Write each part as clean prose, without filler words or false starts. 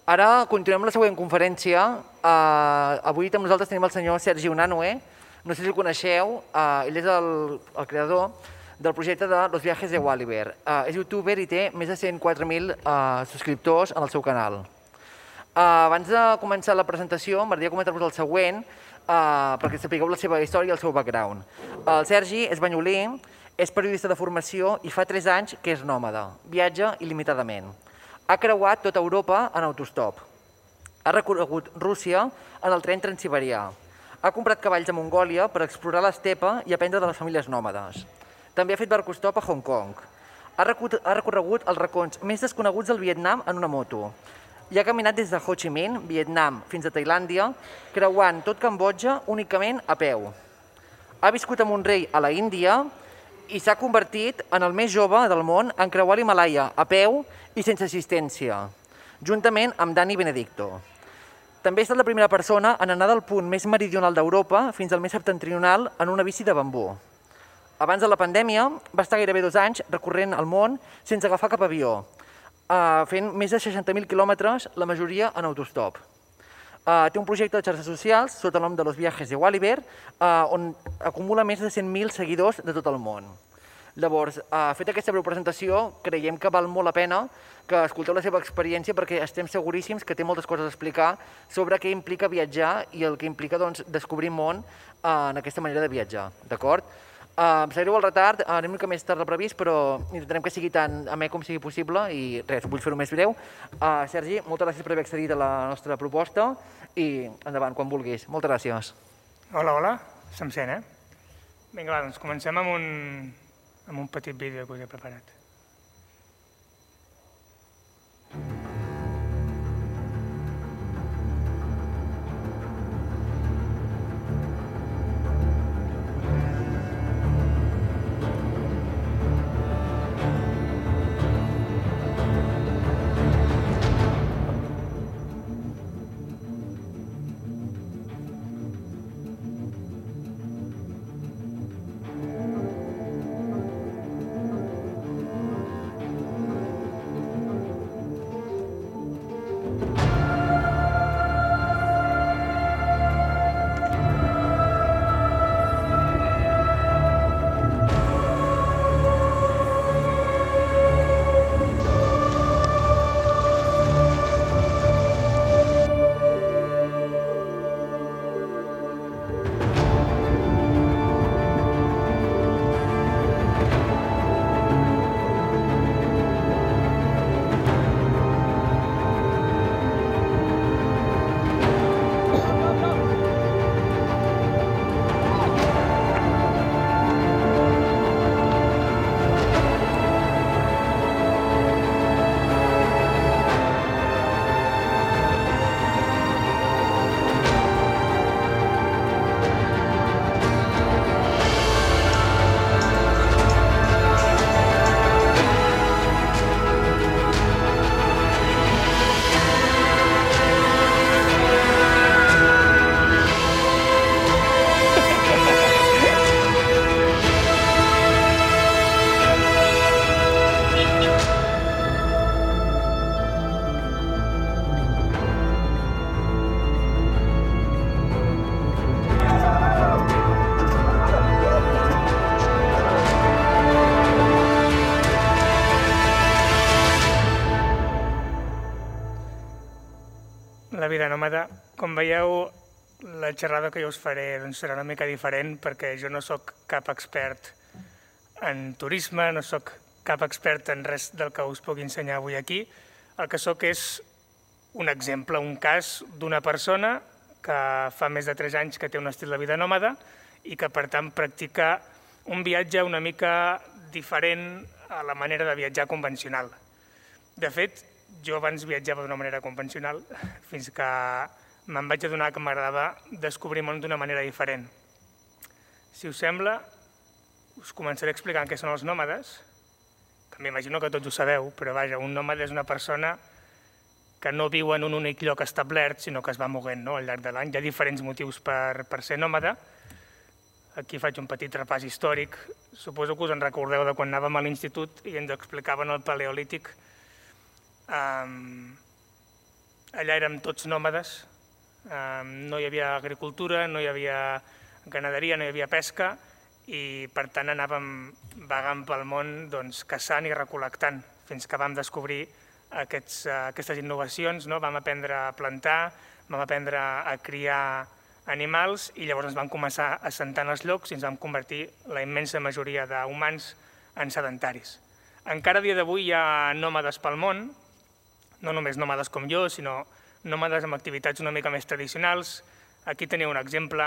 Ara continuem la següent conferència. Avui amb nosaltres tenim el senyor Sergi Unanue. No sé si el coneixeu, ell és el creador del projecte de Los Viajes de Gulliver. És youtuber i té més de 104.000 subscriptors en el seu canal. Abans de començar la presentació, m'agradaria comentar-vos el següent, perquè sapigueu la seva història i el seu background. El Sergi és banyolí, és periodista de formació i fa 3 anys que és nòmada, viatja il·limitadament. Ha creuat tota Europa en autostop. Ha recorregut Rússia en el tren transsiberià. Ha comprat cavalls a Mongòlia per explorar l'estepa i aprendre de les famílies nòmades. També ha fet barcostop a Hong Kong. Ha recorregut els racons més desconeguts del Vietnam en una moto. I ha caminat des de Ho Chi Minh, Vietnam, fins a Tailàndia, creuant tot Cambodja únicament a peu. Ha viscut amb un rei a la Índia i s'ha convertit en el més jove del món en creuar l'Himàlaia a peu i sense assistència, juntament amb Dani Benedicto. També ha estat la primera persona en anar del punt més meridional d'Europa fins al més septentrional en una bici de bambú. Abans de la pandèmia va estar gairebé 2 anys recorrent el món sense agafar cap avió, fent més de 60.000 quilòmetres, la majoria en autostop. Té un projecte de xarxes socials sota el nom de Los Viajes de Gulliver, on acumula més de 100.000 seguidors de tot el món. Llavors, feta aquesta breu presentació, creiem que val molt la pena que escolteu la seva experiència perquè estem seguríssims que té moltes coses a explicar sobre què implica viatjar i el que implica descobrir món en aquesta manera de viatjar. D'acord? Em sabreu el retard, anem una mica més tard del previst, però intentarem que sigui tan amè com sigui possible i res, vull fer-ho més breu. Sergi, moltes gràcies per haver accedit a la nostra proposta i endavant, quan vulguis. Moltes gràcies. Hola, hola. Se'm sent, Vinga, doncs comencem amb un petit vídeo que us he preparat. La vida nòmada. Com veieu, la xerrada que jo us faré serà una mica diferent perquè jo no sóc cap expert en turisme, no sóc cap expert en res del que us pugui ensenyar avui aquí. El que sóc és un exemple, un cas d'una persona que fa més de 3 anys que té un estil de vida nòmada i que, per tant, practica un viatge una mica diferent a la manera de viatjar convencional. De fet, jo abans viatjava d'una manera convencional fins que me'n vaig adonar que m'agradava descobrir món d'una manera diferent. Si us sembla, us començaré explicant què són els nòmades, que m'imagino que tots ho sabeu, però vaja, un nòmada és una persona que no viu en un únic lloc establert, sinó que es va moguent al llarg de l'any. Hi ha diferents motius per ser nòmada. Aquí faig un petit repàs històric. Suposo que us en recordeu de quan anàvem a l'institut i ens explicaven el paleolític. allà érem tots nòmades, no hi havia agricultura, no hi havia ganaderia, no hi havia pesca, i per tant anàvem vagant pel món caçant i recol·lectant, fins que vam descobrir aquestes innovacions, vam aprendre a plantar, vam aprendre a criar animals i llavors ens vam començar assentant els llocs i ens vam convertir la immensa majoria d'humans en sedentaris. Encara a dia d'avui hi ha nòmades pel món, no només nòmades com jo, sinó nòmades amb activitats una mica més tradicionals. Aquí teniu un exemple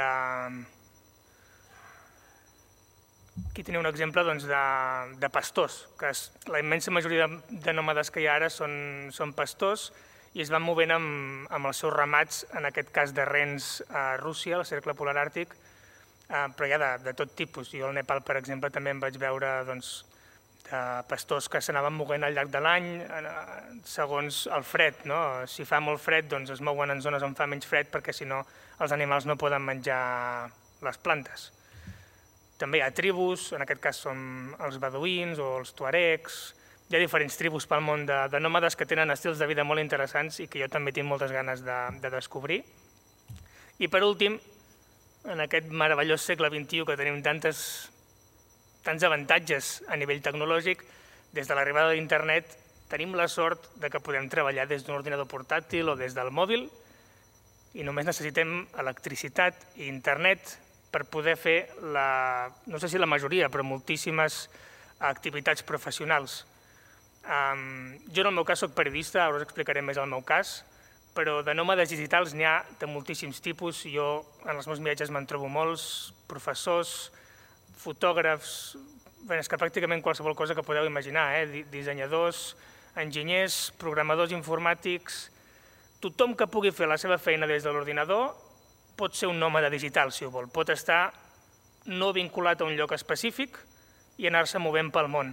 de pastors, que la immensa majoria de nòmades que hi ha ara són pastors i es van movent amb els seus ramats, en aquest cas de rens a Rússia, al cercle polar àrtic, però hi ha de tot tipus. Jo al Nepal, per exemple, també em vaig veure de pastors que s'anaven movent al llarg de l'any segons el fred. Si fa molt fred, es mouen en zones on fa menys fred perquè si no els animals no poden menjar les plantes. També hi ha tribus, en aquest cas són els beduïns o els tuaregs. Hi ha diferents tribus pel món de nòmades que tenen estils de vida molt interessants i que jo també tinc moltes ganes de descobrir. I per últim, en aquest meravellós segle XXI que tenim tants avantatges a nivell tecnològic, des de l'arribada d'internet tenim la sort que podem treballar des d'un ordinador portàtil o des del mòbil i només necessitem electricitat i internet per poder fer, no sé si la majoria, però moltíssimes activitats professionals. Jo en el meu cas soc periodista, ara us explicaré més el meu cas, però de nòmades digitals n'hi ha de moltíssims tipus. Jo en els meus viatges me'n trobo molts, professors, fotògrafs, és que pràcticament qualsevol cosa que podeu imaginar, dissenyadors, enginyers, programadors informàtics, tothom que pugui fer la seva feina des de l'ordinador pot ser un nòmada digital, si ho vol. Pot estar no vinculat a un lloc específic i anar-se movent pel món.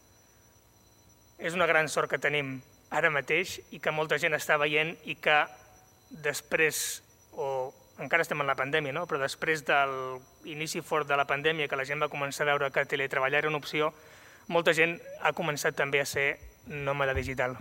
És una gran sort que tenim ara mateix i que molta gent està veient i que després, o encara estem en la pandèmia, però després de l'inici fort de la pandèmia, que la gent va començar a veure que teletreballar era una opció, molta gent ha començat també a ser nòmada digital.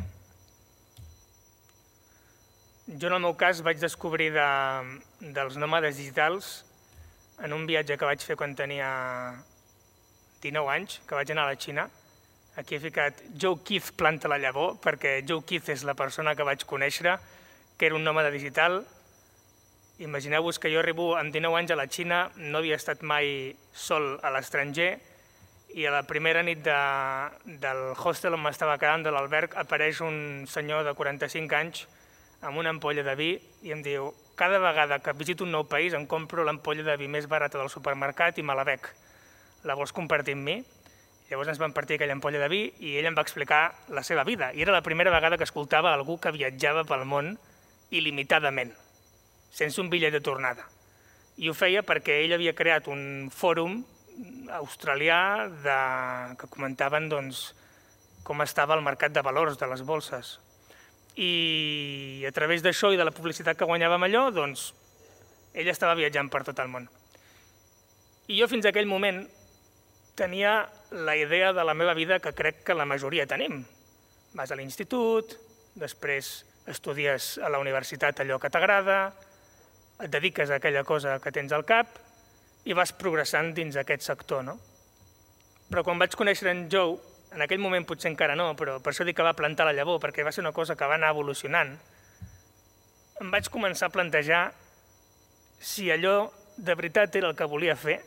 Jo en el meu cas vaig descobrir dels nòmades digitals en un viatge que vaig fer quan tenia 19 anys, que vaig anar a la Xina. Aquí he ficat Joe Keith planta la llavor, perquè Joe Keith és la persona que vaig conèixer, que era un nòmada digital. Imagineu-vos que jo arribo amb 19 anys a la Xina, no havia estat mai sol a l'estranger, i a la primera nit del hostel on m'estava quedant, de l'alberg, apareix un senyor de 45 anys amb una ampolla de vi i em diu: cada vegada que visito un nou país em compro l'ampolla de vi més barata del supermercat i me la bec. La vols compartir amb mi? Llavors ens vam partir aquella ampolla de vi i ell em va explicar la seva vida. I era la primera vegada que escoltava algú que viatjava pel món il·limitadament, sense un bitllet de tornada. I ho feia perquè ell havia creat un fòrum australià que comentaven com estava el mercat de valors de les borses. I a través d'això i de la publicitat que guanyava amb allò, ell estava viatjant per tot el món. I jo fins a aquell moment tenia la idea de la meva vida que crec que la majoria tenim. Vas a l'institut, després estudies a la universitat allò que t'agrada, et dediques a aquella cosa que tens al cap i vas progressant dins aquest sector. Però quan vaig conèixer en Joe, en aquell moment potser encara no, però per això dic que va plantar la llavor, perquè va ser una cosa que va anar evolucionant, em vaig començar a plantejar si allò de veritat era el que volia fer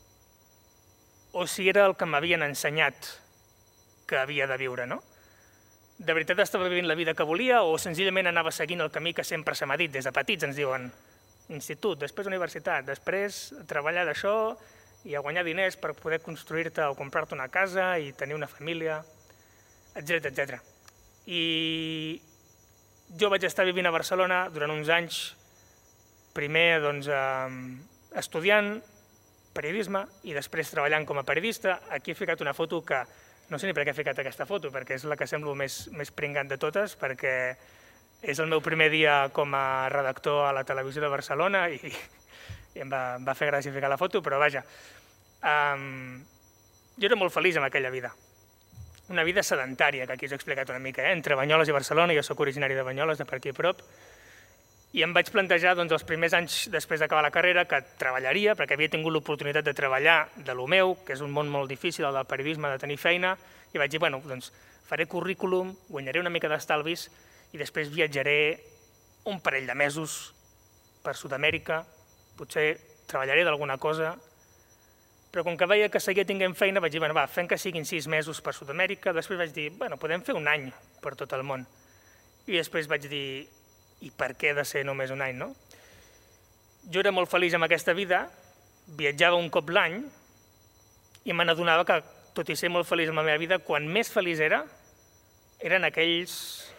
o si era el que m'havien ensenyat que havia de viure. De veritat estava vivint la vida que volia o senzillament anava seguint el camí que sempre se m'ha dit. Des de petits ens diuen institut, després universitat, després treballar d'això i a guanyar diners per poder construir-te o comprar-te una casa i tenir una família, etc. I jo vaig estar vivint a Barcelona durant uns anys, primer estudiant periodisme i després treballant com a periodista. Aquí he ficat una foto que no sé ni per què he ficat aquesta foto, perquè és la que semblo més pringant de totes, perquè és el meu primer dia com a redactor a la televisió de Barcelona i em va fer gràcia ficar la foto, però vaja, jo era molt feliç amb aquella vida. una vida sedentària, que aquí us he explicat una mica, entre Banyoles i Barcelona, jo soc originari de Banyoles, de per aquí a prop, i em vaig plantejar els primers anys després d'acabar la carrera que treballaria, perquè havia tingut l'oportunitat de treballar de lo meu, que és un món molt difícil, el del periodisme, de tenir feina, i vaig dir, bueno, doncs faré currículum, guanyaré una mica d'estalvis i després viatjaré un parell de mesos per Sud-amèrica, potser treballaré d'alguna cosa, però com que veia que seguia tinguent feina, vaig dir, bueno, va, fem que siguin 6 mesos per Sud-amèrica, després vaig dir, bueno, podem fer un any per tot el món. I després vaig dir, i per què ha de ser només un any, no? Jo era molt feliç amb aquesta vida, viatjava un cop l'any i me n'adonava que, tot i ser molt feliç amb la meva vida, quan més feliç eren aquells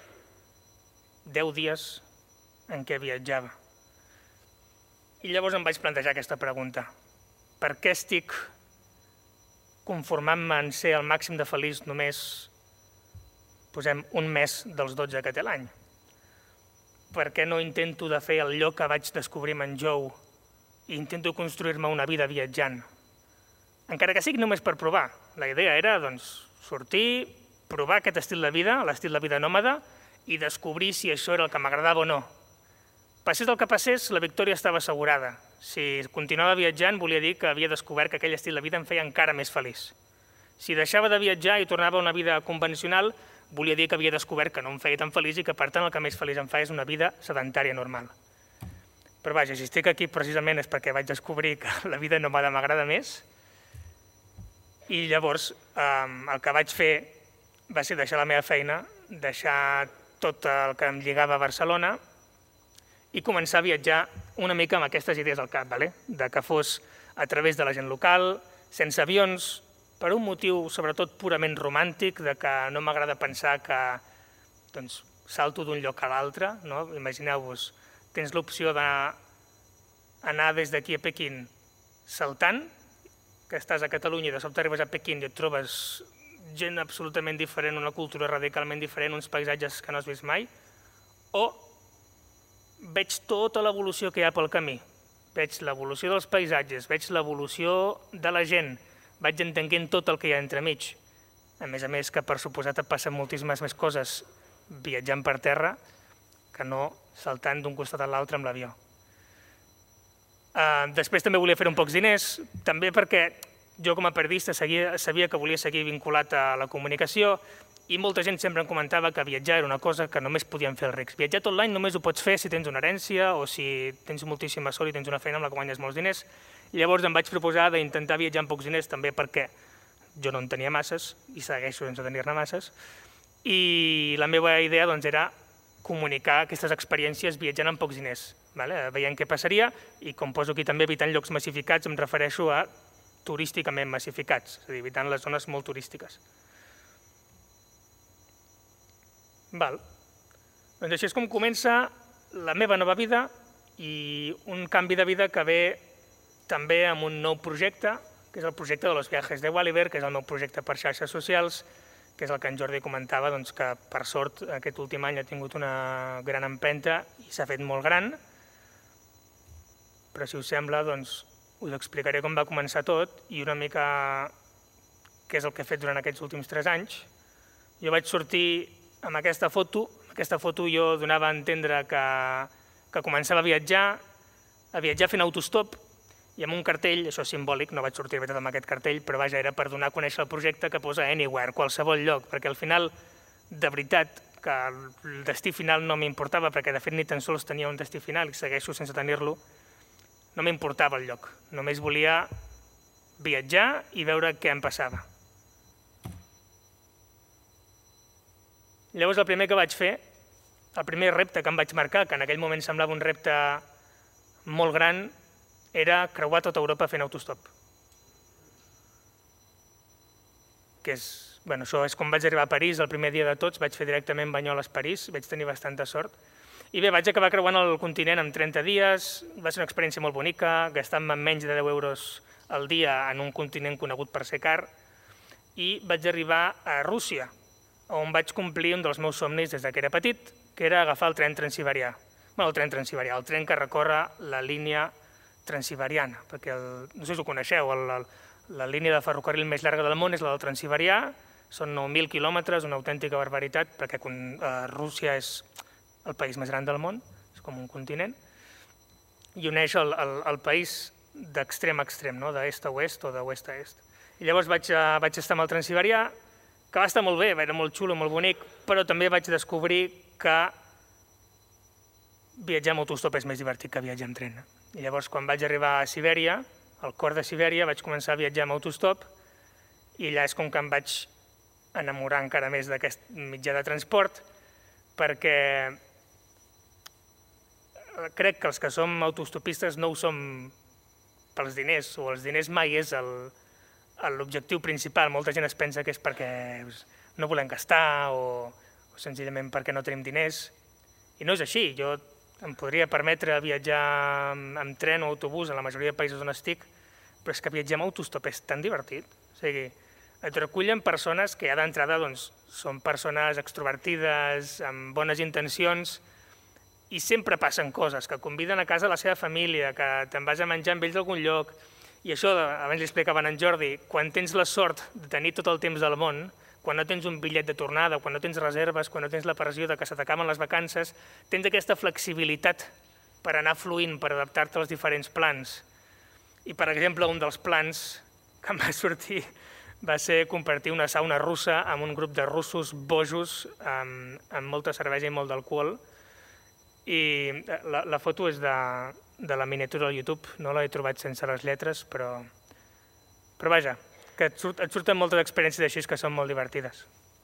10 dies en què viatjava. I llavors em vaig plantejar aquesta pregunta. Per què estic conformant-me en ser el màxim de feliç només, posem, un mes dels 12 que té l'any? Per què no intento de fer allò que vaig descobrir amb en Joe i intento construir-me una vida viatjant? Encara que sigui només per provar. La idea era sortir, provar aquest estil de vida, l'estil de vida nòmada, i descobrir si això era el que m'agradava o no. Passés el que passés, la victòria estava assegurada. Si continuava viatjant, volia dir que havia descobert que aquell estil de vida em feia encara més feliç. Si deixava de viatjar i tornava a una vida convencional, volia dir que havia descobert que no em feia tan feliç i que, per tant, el que més feliç em fa és una vida sedentària normal. Però vaja, si estic aquí precisament és perquè vaig descobrir que la vida nòmada m'agrada més i llavors el que vaig fer va ser deixar la meva feina, deixar tot el que em lligava a Barcelona i començar a viatjar una mica amb aquestes idees al cap, de que fos a través de la gent local, sense avions, per un motiu sobretot purament romàntic, de que no m'agrada pensar que salto d'un lloc a l'altre. Imagineu-vos, tens l'opció d'anar des d'aquí a Pequín saltant, que estàs a Catalunya i de sobte arribes a Pequín i et trobes gent absolutament diferent, una cultura radicalment diferent, uns paisatges que no has vist mai, o veig tota l'evolució que hi ha pel camí. Veig l'evolució dels paisatges, veig l'evolució de la gent, vaig entenent tot el que hi ha entremig. A més que per suposat et passen moltíssimes més coses viatjant per terra que no saltant d'un costat a l'altre amb l'avió. Després també volia fer un pocs diners, també perquè jo com a periodista sabia que volia seguir vinculat a la comunicació i molta gent sempre em comentava que viatjar era una cosa que només podien fer els rics. Viatjar tot l'any només ho pots fer si tens una herència o si tens moltíssima sort i tens una feina amb la que guanyes molts diners. Llavors em vaig proposar d'intentar viatjar amb pocs diners també perquè jo no en tenia masses i segueixo sense tenir-ne masses i la meva idea era comunicar aquestes experiències viatjant amb pocs diners, veient què passaria i com poso aquí també evitant llocs massificats em refereixo a turísticament massificats, és a dir, evitant les zones molt turístiques. Doncs així és com comença la meva nova vida i un canvi de vida que ve també amb un nou projecte, que és el projecte de Los Viajes de Walliver, que és el meu projecte per xarxes socials, que és el que en Jordi comentava, que per sort aquest últim any ha tingut una gran empenta i s'ha fet molt gran, però si us sembla us explicaré com va començar tot i una mica què és el que he fet durant aquests últims 3 anys. Jo vaig sortir amb aquesta foto jo donava a entendre que començava a viatjar fent autostop i amb un cartell, això és simbòlic, no vaig sortir de veritat amb aquest cartell, però vaja, era per donar a conèixer el projecte que posa Anywhere, qualsevol lloc, perquè al final, de veritat, que el destí final no m'importava, perquè de fet ni tan sols tenia un destí final i segueixo sense tenir-lo, no m'importava el lloc, només volia viatjar i veure què em passava. Llavors el primer que vaig fer, el primer repte que em vaig marcar, que en aquell moment semblava un repte molt gran, era creuar tota Europa fent autostop. Això és com vaig arribar a París el primer dia de tots, vaig fer directament Banyoles-París, vaig tenir bastanta sort. I bé, vaig acabar creuant el continent en 30 dies, va ser una experiència molt bonica, gastant-me menys de 10 euros al dia en un continent conegut per ser car, i vaig arribar a Rússia, on vaig complir un dels meus somnis des que era petit, que era agafar el tren transsiberià. El tren que recorre la línia transsiberiana, perquè no sé si ho coneixeu, la línia de ferrocarril més llarga del món és la del Transsiberià, Són 9.000 quilòmetres, una autèntica barbaritat, perquè Rússia és el país més gran del món, és com un continent, i uneix el país d'extrem a extrem, d'est a oest o d'oest a est. I llavors vaig estar amb el Transsiberià, que va estar molt bé, era molt xulo, molt bonic, però també vaig descobrir que viatjar amb autostop és més divertit que viatjar amb tren. I llavors, quan vaig arribar a Sibèria, al cor de Sibèria, vaig començar a viatjar amb autostop i allà és com que em vaig enamorar encara més d'aquest mitjà de transport, perquè crec que els que som autostopistes no ho som pels diners, o els diners mai és l'objectiu principal. Molta gent es pensa que és perquè no volem gastar o senzillament perquè no tenim diners, i no és així. Jo em podria permetre viatjar amb tren o autobús en la majoria de països on estic, però és que viatjar amb autostop és tan divertit. O sigui, et recullen persones que ja d'entrada són persones extrovertides, amb bones intencions, i sempre passen coses, que conviden a casa la seva família, que te'n vas a menjar amb ells a algun lloc. I això, abans li explicaven a en Jordi, quan tens la sort de tenir tot el temps del món, quan no tens un bitllet de tornada, quan no tens reserves, quan no tens la pressió de que se t'acaben les vacances, tens aquesta flexibilitat per anar fluint, per adaptar-te als diferents plans. I, per exemple, un dels plans que em va sortir va ser compartir una sauna russa amb un grup de russos bojos amb molta cervesa i molt d'alcohol. I la foto és de la miniatura al YouTube, no l'he trobat sense les lletres, però vaja, que et surten moltes experiències així que són molt divertides.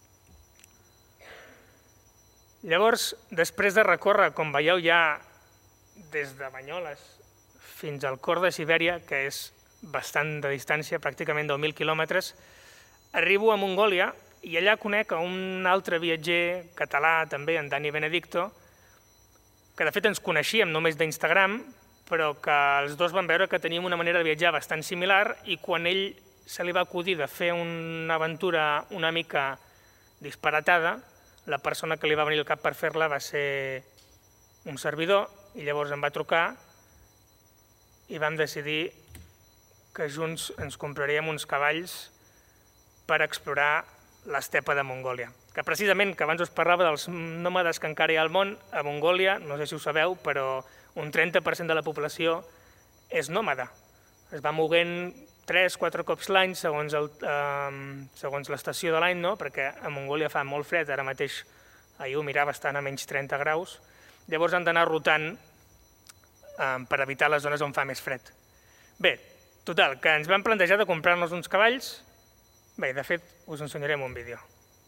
Llavors, després de recórrer, com veieu ja, des de Banyoles fins al cor de Sibèria, que és bastant de distància, pràcticament 10.000 quilòmetres, arribo a Mongòlia i allà conec un altre viatger català, també, en Dani Benedicto, que de fet ens coneixíem només d'Instagram, però que els dos van veure que teníem una manera de viatjar bastant similar i quan ell se li va acudir de fer una aventura una mica disparatada, la persona que li va venir al cap per fer-la va ser un servidor i llavors em va trucar i vam decidir que junts ens compraríem uns cavalls per explorar l'estepa de Mongòlia. Que precisament, que abans us parlava dels nòmades que encara hi ha al món, a Mongòlia, no sé si ho sabeu, però un 30% de la població és nòmada. Es va moguent 3-4 cops l'any, segons l'estació de l'any, perquè a Mongòlia fa molt fred, ara mateix ahir ho mirava, estan a menys 30 graus, llavors han d'anar rotant per evitar les zones on fa més fred. Bé, total, que ens vam plantejar de comprar-nos uns cavalls. Bé, de fet, us ensenyarem un vídeo.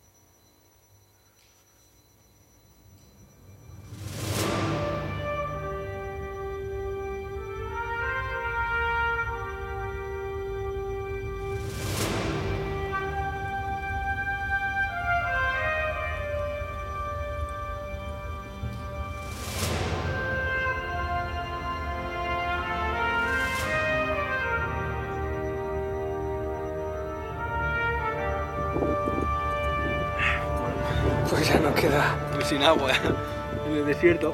Pues ya no queda Sin agua, en el desierto.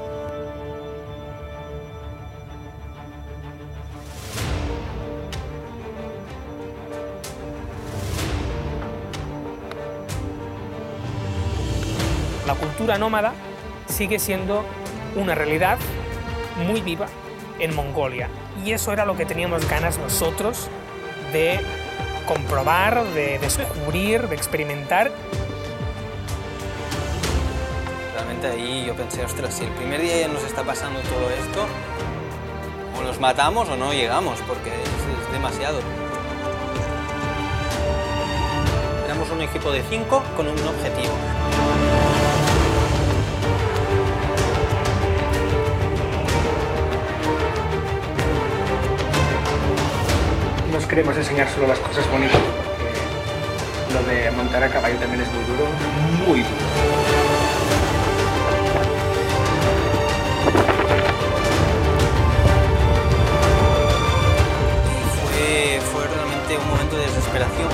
La cultura nómada sigue siendo una realidad muy viva en Mongolia. Y eso era lo que teníamos ganas nosotros de comprobar, de descubrir, de experimentar. Realmente ahí yo pensé, ostras, si el primer día ya nos está pasando todo esto, o nos matamos o no llegamos, porque es demasiado. Éramos un equipo de 5 con un objetivo. Nos queremos enseñar solo las cosas bonitas, porque lo de montar a caballo también es muy duro, muy duro. Fue realmente un momento de desesperación.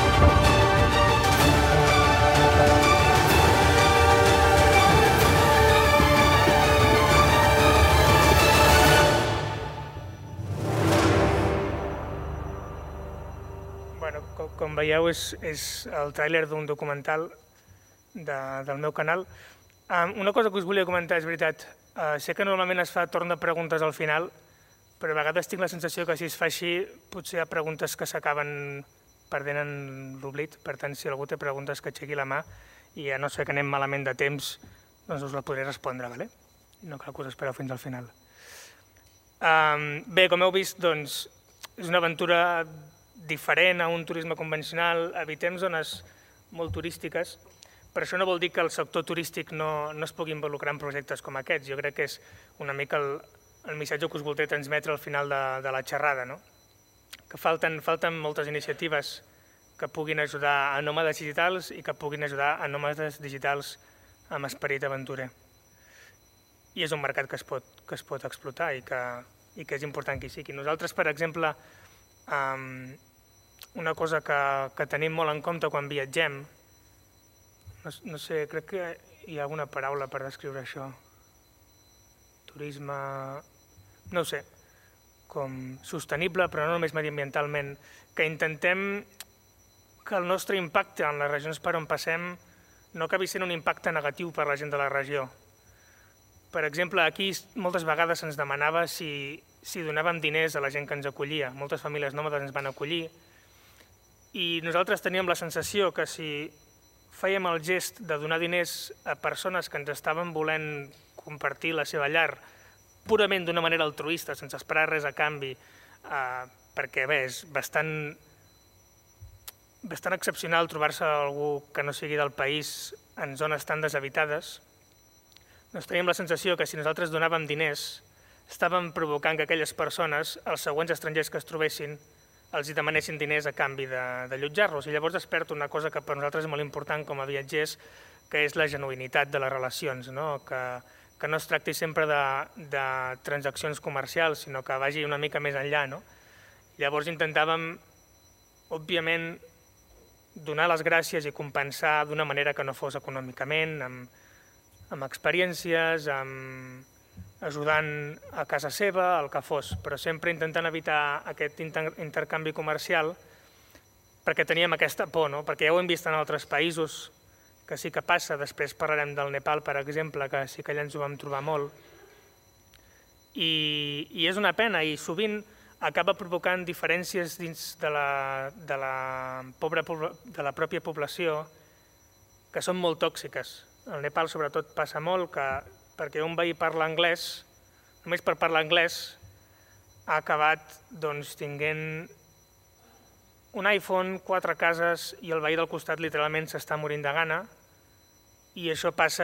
veieu, és el tràiler d'un documental del meu canal. Una cosa que us volia comentar, és veritat, sé que normalment es fa torn de preguntes al final, però a vegades tinc la sensació que si es fa així potser hi ha preguntes que s'acaben perdent en l'oblit. Per tant, si algú té preguntes, que aixequi la mà i a no ser que anem malament de temps, doncs us la podré respondre, d'acord? No cal que us espereu fins al final. Bé, com heu vist, doncs, és una aventura diferent a un turisme convencional. Evitem zones molt turístiques, però això no vol dir que el sector turístic no es pugui involucrar en projectes com aquests. Jo crec que és una mica el missatge que us voldré transmetre al final de la xerrada, no? Que falten moltes iniciatives que puguin ajudar a nòmades digitals i que puguin ajudar a nòmades digitals amb esperit aventurer. I és un mercat que es pot explotar i que és important que hi sigui. Nosaltres, per exemple, una cosa que tenim molt en compte quan viatgem, no sé, crec que hi ha alguna paraula per descriure això. Turisme, no ho sé, com sostenible, però no només mediambientalment, que intentem que el nostre impacte en les regions per on passem no acabi sent un impacte negatiu per la gent de la regió. Per exemple, aquí moltes vegades se'ns demanava si donàvem diners a la gent que ens acollia. Moltes famílies nòmades ens van acollir i nosaltres teníem la sensació que si fèiem el gest de donar diners a persones que ens estaven volent compartir la seva llar purament d'una manera altruista, sense esperar res a canvi, perquè bé, és bastant excepcional trobar-se algú que no sigui del país en zones tan deshabitades, doncs teníem la sensació que si nosaltres donàvem diners estàvem provocant que aquelles persones, els següents estrangers que es trobessin, els hi demanessin diners a canvi d'allotjar-los. I llavors es perd una cosa que per nosaltres és molt important com a viatgers, que és la genuïnitat de les relacions, que no es tracti sempre de transaccions comercials, sinó que vagi una mica més enllà. Llavors intentàvem, òbviament, donar les gràcies i compensar d'una manera que no fos econòmicament, amb experiències, ajudant a casa seva, el que fos, però sempre intentant evitar aquest intercanvi comercial perquè teníem aquesta por, perquè ja ho hem vist en altres països, que sí que passa. Després parlarem del Nepal, per exemple, que sí que allà ens ho vam trobar molt. I és una pena, i sovint acaba provocant diferències dins de la pròpia població que són molt tòxiques. Al Nepal, sobretot, passa molt que perquè un veí parla anglès, només per parlar anglès, ha acabat tinguent un iPhone, 4 cases i el veí del costat literalment s'està morint de gana, i això passa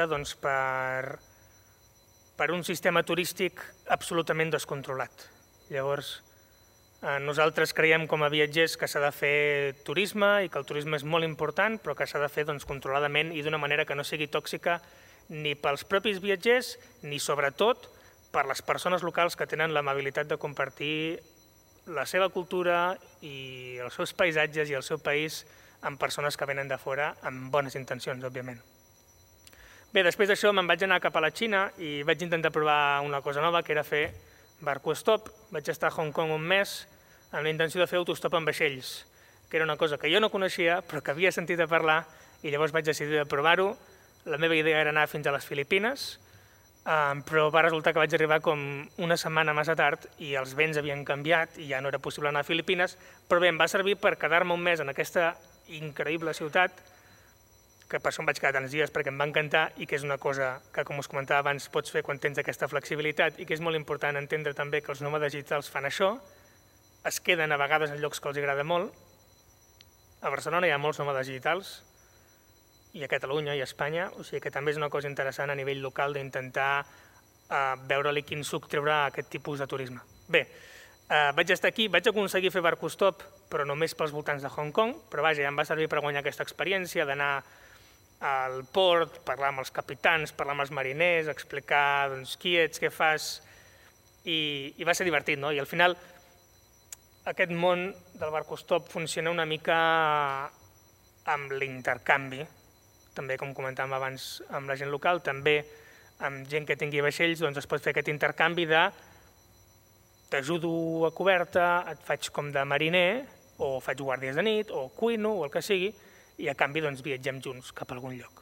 per un sistema turístic absolutament descontrolat. Llavors, nosaltres creiem com a viatgers que s'ha de fer turisme i que el turisme és molt important, però que s'ha de fer controladament i d'una manera que no sigui tòxica ni pels propis viatgers, ni sobretot per les persones locals que tenen l'amabilitat de compartir la seva cultura i els seus paisatges i el seu país amb persones que venen de fora amb bones intencions, òbviament. Bé, després d'això me'n vaig anar cap a la Xina i vaig intentar provar una cosa nova, que era fer barco-stop. Vaig estar a Hong Kong un mes amb la intenció de fer autostop amb vaixells, que era una cosa que jo no coneixia però que havia sentit a parlar, i llavors vaig decidir de provar-ho. La meva idea era anar fins a les Filipines, però va resultar que vaig arribar com una setmana massa tard i els vents havien canviat i ja no era possible anar a Filipines, però bé, em va servir per quedar-me un mes en aquesta increïble ciutat, que per això em vaig quedar tants dies perquè em va encantar i que és una cosa que, com us comentava abans, pots fer quan tens aquesta flexibilitat i que és molt important entendre també que els nòmades digitals fan això, es queden a vegades en llocs que els agrada molt. A Barcelona hi ha molts nòmades digitals, i a Catalunya i a Espanya, o sigui que també és una cosa interessant a nivell local d'intentar veure-li quin suc treure a aquest tipus de turisme. Bé, vaig estar aquí, vaig aconseguir fer barco-stop, però només pels voltants de Hong Kong, però vaja, ja em va servir per guanyar aquesta experiència d'anar al port, parlar amb els capitans, parlar amb els mariners, explicar qui ets, què fas, i va ser divertit, no? I al final aquest món del barco-stop funciona una mica amb l'intercanvi, també, com comentàvem abans, amb la gent local, també amb gent que tingui vaixells, doncs es pot fer aquest intercanvi de t'ajudo a coberta, et faig com de mariner o faig guàrdies de nit, o cuino, o el que sigui, i a canvi viatgem junts cap a algun lloc.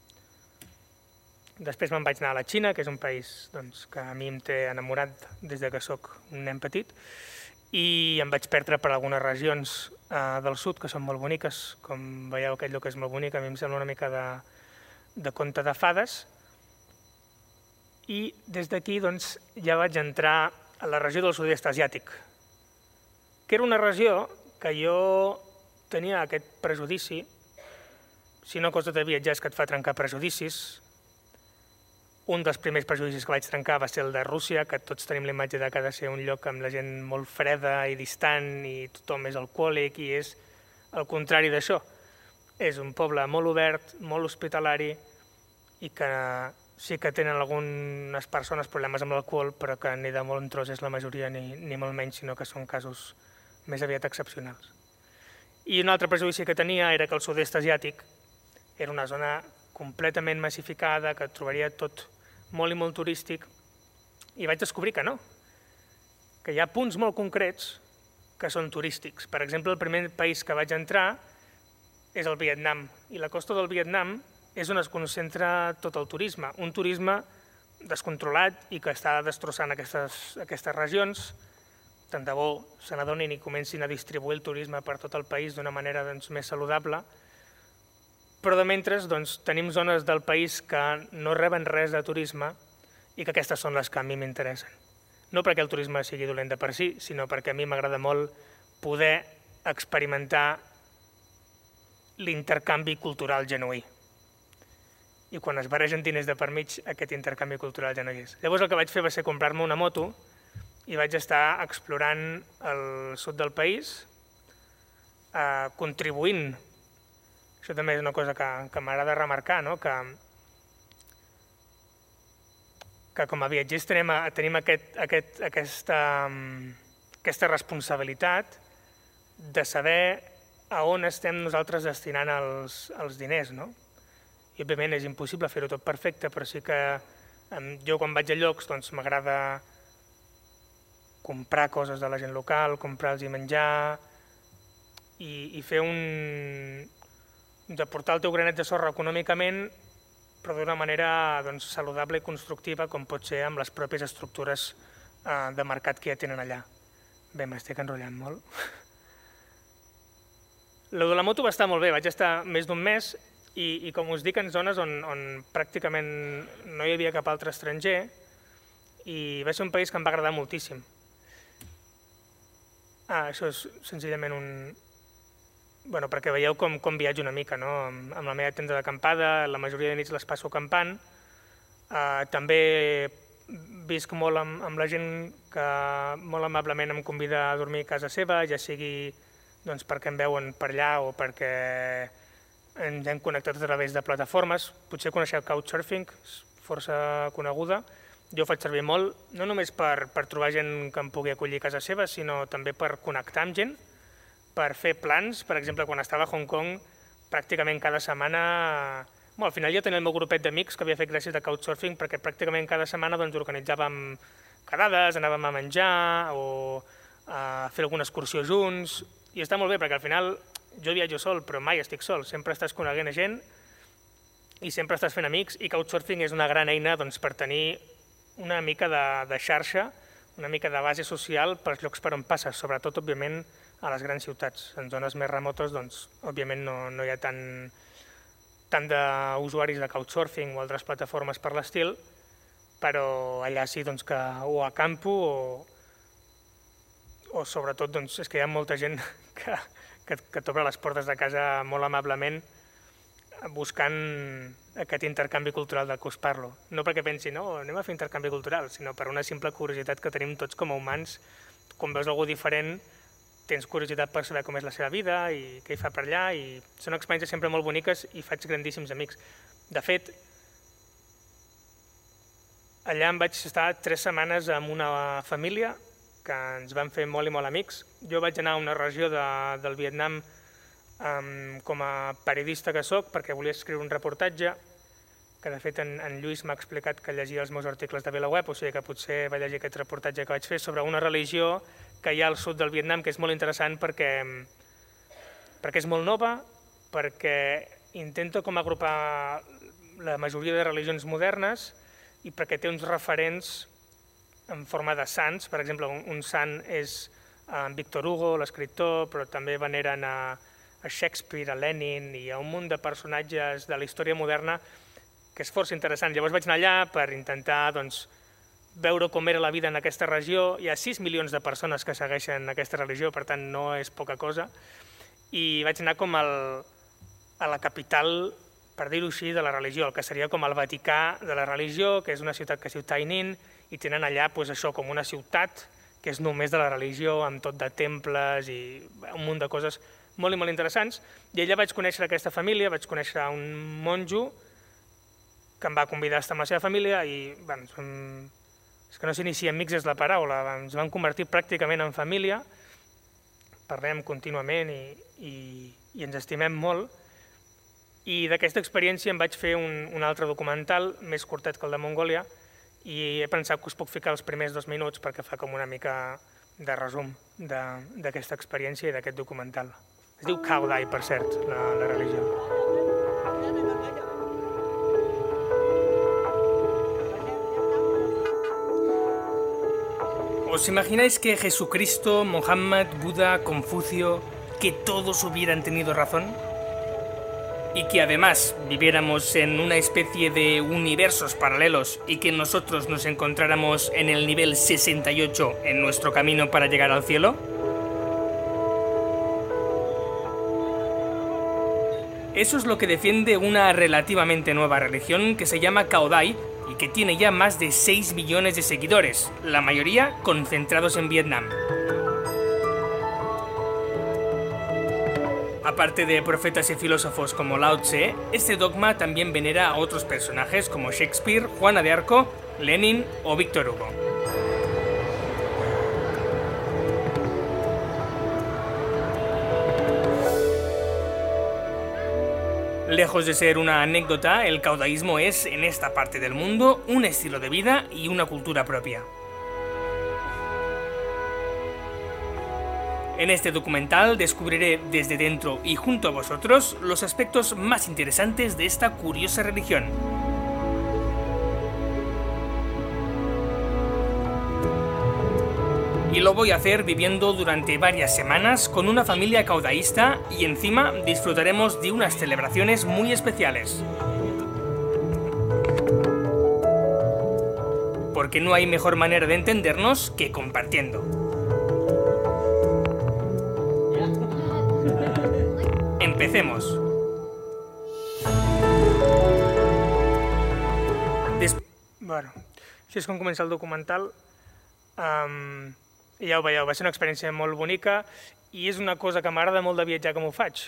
Després me'n vaig anar a la Xina, que és un país que a mi em té enamorat des que sóc un nen petit, i em vaig perdre per algunes regions del sud, que són molt boniques. Com veieu, aquest lloc és molt bonic, a mi em sembla una mica de conte de fades. I des d'aquí ja vaig entrar a la regió del sud-est asiàtic, que era una regió que jo tenia aquest prejudici. Si una cosa de viatjar és que et fa trencar prejudicis, un dels primers prejudicis que vaig trencar va ser el de Rússia, que tots tenim la imatge que ha de ser un lloc amb la gent molt freda i distant i tothom és alcohòlic, i és el contrari d'això. És un poble molt obert, molt hospitalari, i que sí que tenen algunes persones problemes amb l'alcohol, però que ni de molt en tros és la majoria, ni molt menys, sinó que són casos més aviat excepcionals. I un altre prejudici que tenia era que el sud-est asiàtic era una zona completament massificada, que trobaria tot molt i molt turístic, i vaig descobrir que no, que hi ha punts molt concrets que són turístics. Per exemple, el primer país que vaig entrar és el Vietnam, i la costa del Vietnam és on es concentra tot el turisme, un turisme descontrolat i que està destrossant aquestes regions. Tant de bo se n'adonin i comencin a distribuir el turisme per tot el país d'una manera més saludable, però de mentre tenim zones del país que no reben res de turisme i que aquestes són les que a mi m'interessen. No perquè el turisme sigui dolent de per si, sinó perquè a mi m'agrada molt poder experimentar l'intercanvi cultural genuí. I quan es barregen diners de per mig, aquest intercanvi cultural ja no hi és. Llavors el que vaig fer va ser comprar-me una moto i vaig estar explorant el sud del país, contribuint. Això també és una cosa que m'agrada remarcar, que com a viatgers tenim aquesta responsabilitat de saber a on estem nosaltres destinant els diners. I òbviament és impossible fer-ho tot perfecte, però sí que jo quan vaig a llocs m'agrada comprar coses de la gent local, comprar-los menjar i fer aportar el teu granet de sorra econòmicament, però d'una manera saludable i constructiva, com pot ser amb les pròpies estructures de mercat que ja tenen allà. Bé, m'estic enrotllant molt. Lo de la moto va estar molt bé, vaig estar més d'un mes i com us dic, en zones on pràcticament no hi havia cap altre estranger, i va ser un país que em va agradar moltíssim. Això és senzillament perquè veieu com viatjo una mica, amb la meva tenda d'acampada, la majoria de nits les passo acampant. També visc molt amb la gent que molt amablement em convida a dormir a casa seva, ja sigui perquè em veuen per allà o perquè ens hem connectat a través de plataformes. Potser coneixeu Couchsurfing, és força coneguda. Jo ho faig servir molt, no només per trobar gent que em pugui acollir a casa seva, sinó també per connectar amb gent, per fer plans. Per exemple, quan estava a Hong Kong, pràcticament cada setmana... Al final ja tenia el meu grupet d'amics que havia fet gràcies a Couchsurfing, perquè pràcticament cada setmana organitzàvem quedades, anàvem a menjar o a fer alguna excursió junts. I està molt bé, perquè al final jo viatjo sol, però mai estic sol. Sempre estàs coneguent gent i sempre estàs fent amics, i Couchsurfing és una gran eina per tenir una mica de xarxa, una mica de base social pels llocs per on passes, sobretot, òbviament, a les grans ciutats. En zones més remotes, òbviament, no hi ha tant d'usuaris de Couchsurfing o altres plataformes per l'estil, però allà sí que o acampo o sobretot és que hi ha molta gent que t'obre les portes de casa molt amablement buscant aquest intercanvi cultural del que us parlo. No perquè pensi, no, anem a fer intercanvi cultural, sinó per una simple curiositat que tenim tots com a humans. Quan veus algú diferent, tens curiositat per saber com és la seva vida i què hi fa per allà, i són experiències sempre molt boniques i faig grandíssims amics. De fet, allà em vaig estar 3 setmanes amb una família que ens van fer molt i molt amics. Jo vaig anar a una regió del Vietnam com a periodista que soc, perquè volia escriure un reportatge, que de fet en Lluís m'ha explicat que llegia els meus articles de VilaWeb, o sigui que potser va llegir aquest reportatge que vaig fer sobre una religió que hi ha al sud del Vietnam, que és molt interessant perquè és molt nova, perquè intenta com agrupar la majoria de religions modernes i perquè té uns referents en forma de sants. Per exemple, un sant és Victor Hugo, l'escriptor, però també veneren a Shakespeare, a Lenin i a un munt de personatges de la història moderna que és força interessant. Llavors vaig anar allà per intentar veure com era la vida en aquesta regió. Hi ha 6 milions de persones que segueixen aquesta religió, per tant no és poca cosa. I vaig anar com a la capital, per dir-ho així, de la religió, el que seria com el Vaticà de la religió, que és una ciutat que es diu Tay Ninh, i tenen allà això com una ciutat que és només de la religió, amb tot de temples i un munt de coses molt i molt interessants. I allà vaig conèixer aquesta família, vaig conèixer un monjo que em va convidar a estar amb la seva família i és que no sé ni si amics és la paraula, ens vam convertir pràcticament en família, parlem contínuament i ens estimem molt. I d'aquesta experiència em vaig fer un altre documental, més curtet que el de Mongòlia, i he pensat que us puc ficar els primers 2 minuts perquè fa com una mica de resum d'aquesta experiència i d'aquest documental. Es diu Cao Dai, per cert, la religió. ¿Os imagináis que Jesucristo, Mohammed, Buda, Confucio, que todos hubieran tenido razón? Y que además viviéramos en una especie de universos paralelos y que nosotros nos encontráramos en el nivel 68 en nuestro camino para llegar al cielo? Eso es lo que defiende una relativamente nueva religión que se llama Cao Dai y que tiene ya más de 6 millones de seguidores, la mayoría concentrados en Vietnam. Aparte de profetas y filósofos como Lao Tse, este dogma también venera a otros personajes como Shakespeare, Juana de Arco, Lenin o Victor Hugo. Lejos de ser una anécdota, el caudaísmo es, en esta parte del mundo, un estilo de vida y una cultura propia. En este documental descubriré desde dentro y junto a vosotros los aspectos más interesantes de esta curiosa religión. Y lo voy a hacer viviendo durante varias semanas con una familia caudaísta y encima disfrutaremos de unas celebraciones muy especiales. Porque no hay mejor manera de entendernos que compartiendo. Empecemos. Bueno, així és com comença el documental. Ja ho veieu, va ser una experiència molt bonica i és una cosa que m'agrada molt de viatjar com ho faig,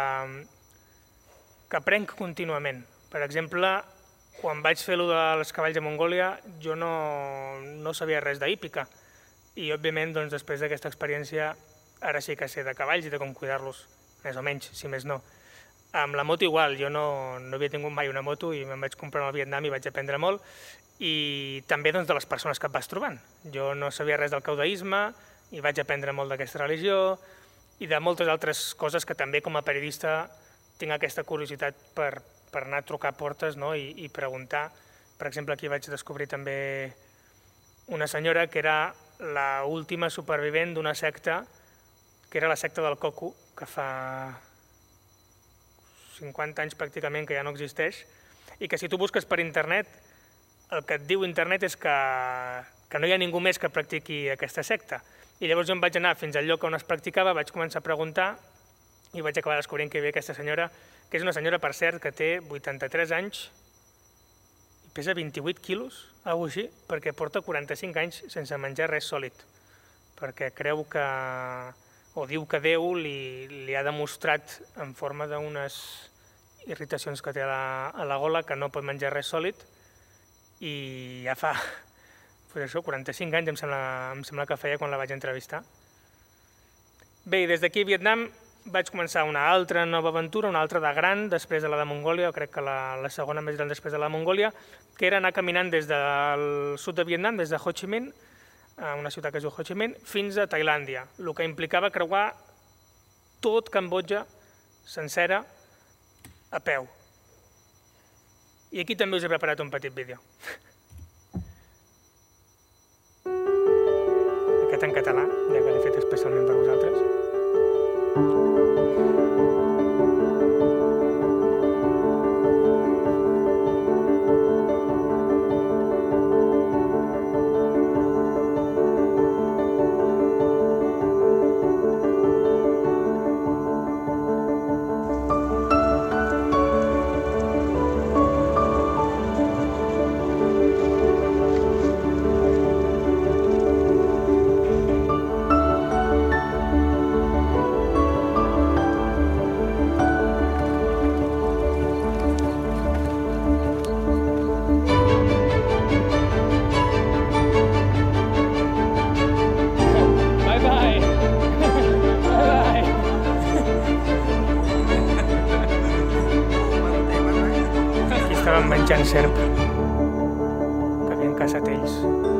que aprenc contínuament. Per exemple, quan vaig fer allò dels cavalls de Mongòlia, jo no sabia res d'hípica i, òbviament, després d'aquesta experiència, ara sí que sé de cavalls i de com cuidar-los, més o menys, si més no. Amb la moto igual, jo no havia tingut mai una moto i me'n vaig comprar al Vietnam i vaig aprendre molt. I també de les persones que et vas trobant. Jo no sabia res del caudaísme i vaig aprendre molt d'aquesta religió i de moltes altres coses que també com a periodista tinc aquesta curiositat per anar a trucar portes i preguntar. Per exemple, aquí vaig descobrir també una senyora que era l'última supervivent d'una secta, que era la secta del Coco, que fa 50 anys pràcticament que ja no existeix, i que si tu busques per internet, el que et diu internet és que no hi ha ningú més que practiqui aquesta secta. I llavors jo em vaig anar fins al lloc on es practicava, vaig començar a preguntar i vaig acabar descobrint que hi havia aquesta senyora, que és una senyora, per cert, que té 83 anys i pesa 28 quilos, alguna cosa així, perquè porta 45 anys sense menjar res sòlid, perquè creu que, o diu que Déu li ha demostrat en forma d'unes irritacions que té a la gola que no pot menjar res sòlid i ja fa 45 anys em sembla que feia quan la vaig entrevistar. Bé, i des d'aquí a Vietnam vaig començar una altra nova aventura, una altra de gran, després de la de Mongòlia, crec que la segona més gran després de la Mongòlia, que era anar caminant des del sud de Vietnam, des de Ho Chi Minh, una ciutat que es diu Ho Chi Minh, fins a Tailàndia, el que implicava creuar tot Cambodja sencera a peu. I aquí també us he preparat un petit vídeo. Aquest en català, ja que l'he fet especialment per vosaltres. Estàvem menjant serp, que havien caçat ells.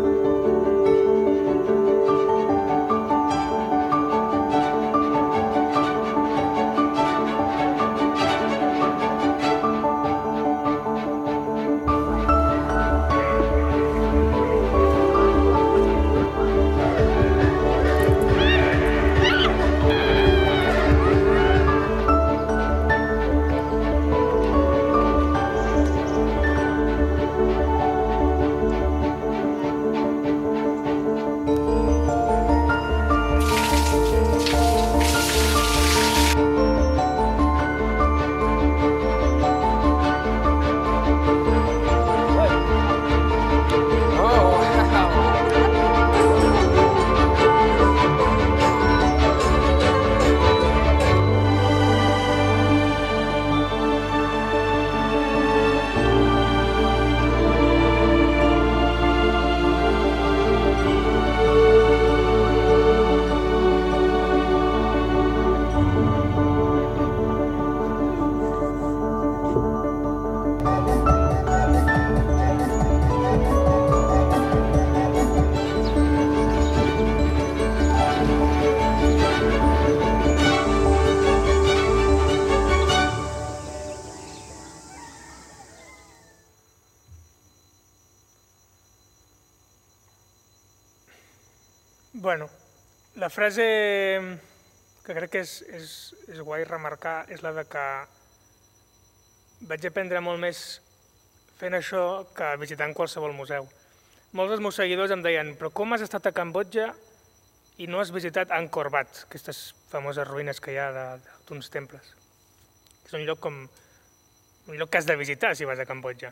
Bueno, la frase que crec que és guai remarcar és la de que vaig aprendre molt més fent això que visitant qualsevol museu. Molts dels meus seguidors em deien però com has estat a Cambodja i no has visitat Angkor Wat, aquestes famoses ruïnes que hi ha d'uns temples. És un lloc que has de visitar si vas a Cambodja.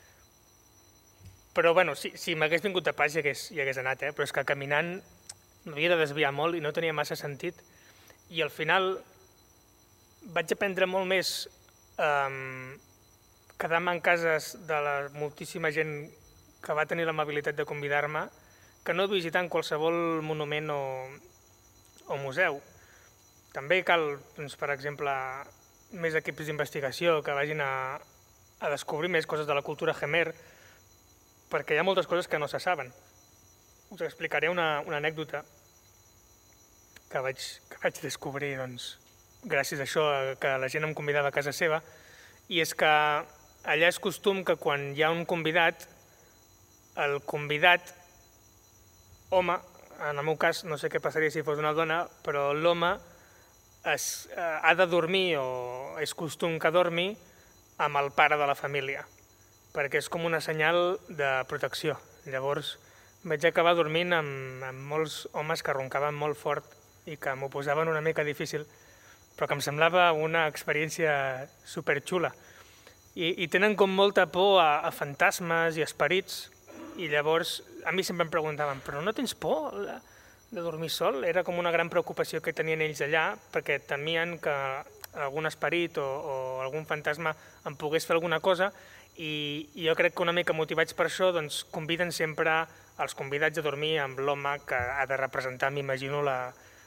Però bueno, si m'hagués vingut de pas hi hagués anat, però és que caminant m'havia de desviar molt i no tenia massa sentit. I al final vaig aprendre molt més quedant-me en cases de la moltíssima gent que va tenir l'amabilitat de convidar-me que no visitant qualsevol monument o museu. També cal, per exemple, més equips d'investigació que vagin a descobrir més coses de la cultura Khmer, perquè hi ha moltes coses que no se saben. Us explicaré una anècdota que vaig descobrir gràcies a això, que la gent em convidava a casa seva, i és que allà és costum que quan hi ha un convidat, el convidat, home, en el meu cas no sé què passaria si fos una dona, però l'home ha de dormir, o és costum que dormi, amb el pare de la família, perquè és com una senyal de protecció. Llavors vaig acabar dormint amb molts homes que roncaven molt fort i que m'ho posaven una mica difícil, però que em semblava una experiència superxula. I tenen com molta por a fantasmes i esperits, i llavors a mi sempre em preguntaven però no tens por de dormir sol? Era com una gran preocupació que tenien ells allà, perquè temien que algun esperit o algun fantasma em pogués fer alguna cosa, i jo crec que una mica motivats per això conviden sempre els convidats a dormir amb l'home que ha de representar, m'imagino,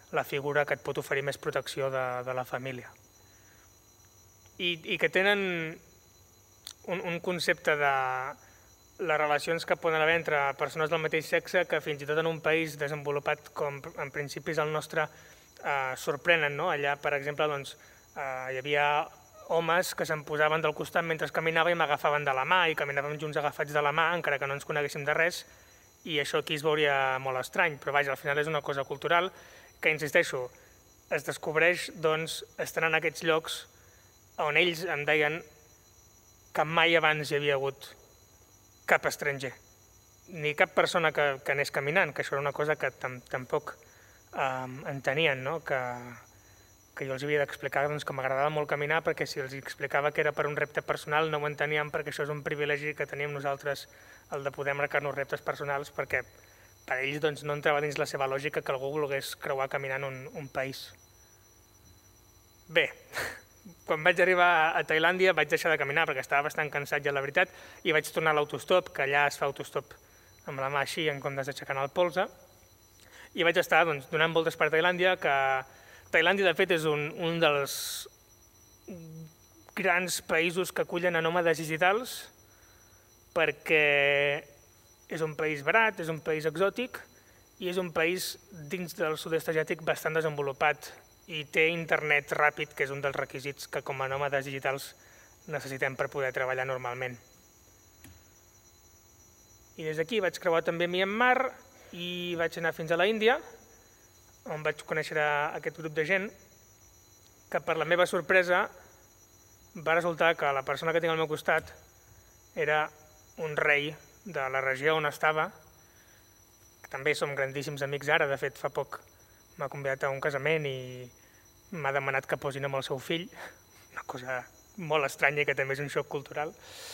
la figura que et pot oferir més protecció de la família. I que tenen un concepte de les relacions que poden haver entre persones del mateix sexe que fins i tot en un país desenvolupat com en principi és el nostre sorprenen. Allà, per exemple, hi havia homes que se'm posaven del costat mentre caminava i m'agafaven de la mà i caminàvem junts agafats de la mà encara que no ens coneguéssim de res, i això aquí es veuria molt estrany, però vaja, al final és una cosa cultural que, insisteixo, es descobreix estant en aquests llocs on ells em deien que mai abans hi havia hagut cap estranger, ni cap persona que anés caminant, que això era una cosa que tampoc entenien, que jo els havia d'explicar que m'agradava molt caminar, perquè si els explicava que era per un repte personal no ho entenien, perquè això és un privilegi que teníem nosaltres, el de poder marcar-nos reptes personals, perquè per ells no entrava dins la seva lògica que algú volgués creuar caminant un país. Bé, quan vaig arribar a Tailàndia vaig deixar de caminar perquè estava bastant cansat ja, la veritat, i vaig tornar a l'autostop, que allà es fa autostop amb la mà així en comptes d'aixecant el polze, i vaig estar donant voltes per Tailàndia, que Tailàndia, de fet, és un dels grans països que acullen a nòmades digitals perquè és un país barat, és un país exòtic i és un país dins del sud-est asiàtic bastant desenvolupat i té internet ràpid, que és un dels requisits que com a nòmades digitals necessitem per poder treballar normalment. I des d'aquí vaig creuar també Myanmar i vaig anar fins a la Índia, on vaig conèixer aquest grup de gent, que per la meva sorpresa va resultar que la persona que tinc al meu costat era un rei de la regió on estava, que també som grandíssims amics ara, de fet fa poc m'ha convidat a un casament i m'ha demanat que posi nom al seu fill, una cosa molt estranya i que també és un xoc cultural.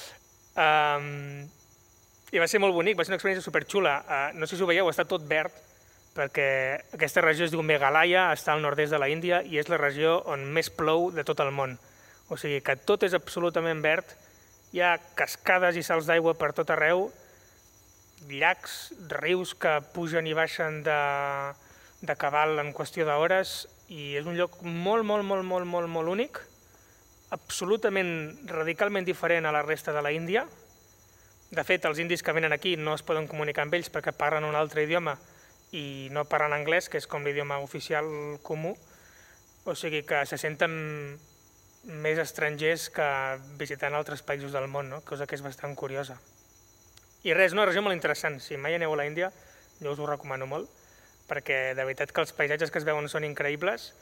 I va ser molt bonic, va ser una experiència superxula. No sé si ho veieu, està tot verd, perquè aquesta regió es diu Meghalaya, està al nord-est de la Índia i és la regió on més plou de tot el món. O sigui que tot és absolutament verd, hi ha cascades i salts d'aigua per tot arreu, llacs, rius que pugen i baixen de cabal en qüestió d'hores, i és un lloc molt, molt, molt, molt, molt, molt únic, absolutament, radicalment diferent a la resta de la Índia. De fet, els indis que venen aquí no es poden comunicar amb ells perquè parlen un altre idioma i no parlen anglès, que és com l'idioma oficial comú, o sigui que se senten més estrangers que visitant altres països del món, cosa que és bastant curiosa. I res, una regió molt interessant. Si mai aneu a la Índia, jo us ho recomano molt, perquè de veritat que els paisatges que es veuen són increïbles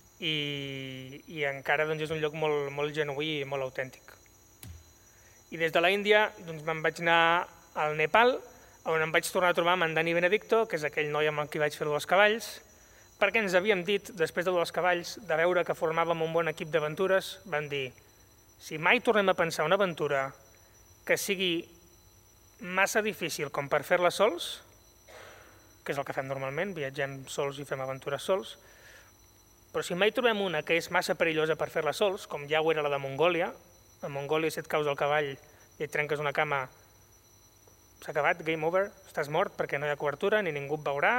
i encara és un lloc molt genuí i molt autèntic. I des de la Índia me'n vaig anar al Nepal, on em vaig tornar a trobar amb en Dani Benedicto, que és aquell noi amb el qui vaig fer dels cavalls, perquè ens havíem dit, després de dels cavalls, de veure que formàvem un bon equip d'aventures, vam dir, si mai tornem a pensar una aventura que sigui massa difícil com per fer-la sols, que és el que fem normalment, viatgem sols i fem aventures sols, però si mai trobem una que és massa perillosa per fer-la sols, com ja ho era la de Mongòlia, a Mongòlia si et caus al cavall i et trenques una cama, s'ha acabat, game over, estàs mort perquè no hi ha cobertura, ni ningú et veurà,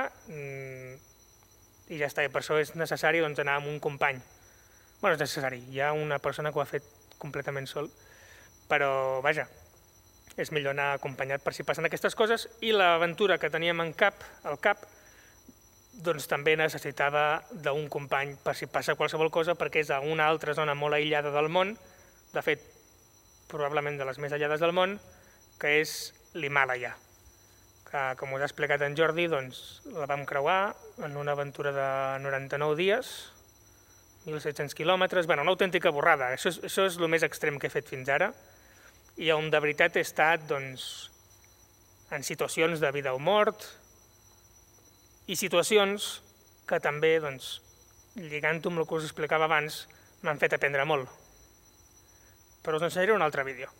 i ja està, i per això és necessari anar amb un company. Bé, és necessari, hi ha una persona que ho ha fet completament sol, però vaja, és millor anar acompanyat per si passen aquestes coses, i l'aventura que teníem al cap, també necessitava d'un company per si passa qualsevol cosa, perquè és a una altra zona molt aïllada del món, de fet, probablement de les més aïllades del món, que és l'Himàlaia, que, com us ha explicat en Jordi, la vam creuar en una aventura de 99 dies, 1.700 quilòmetres, una autèntica borrada. Això és el més extrem que he fet fins ara, i on de veritat he estat en situacions de vida o mort, i situacions que també, lligant-ho amb el que us explicava abans, m'han fet aprendre molt. Però us ensenyaré un altre vídeo.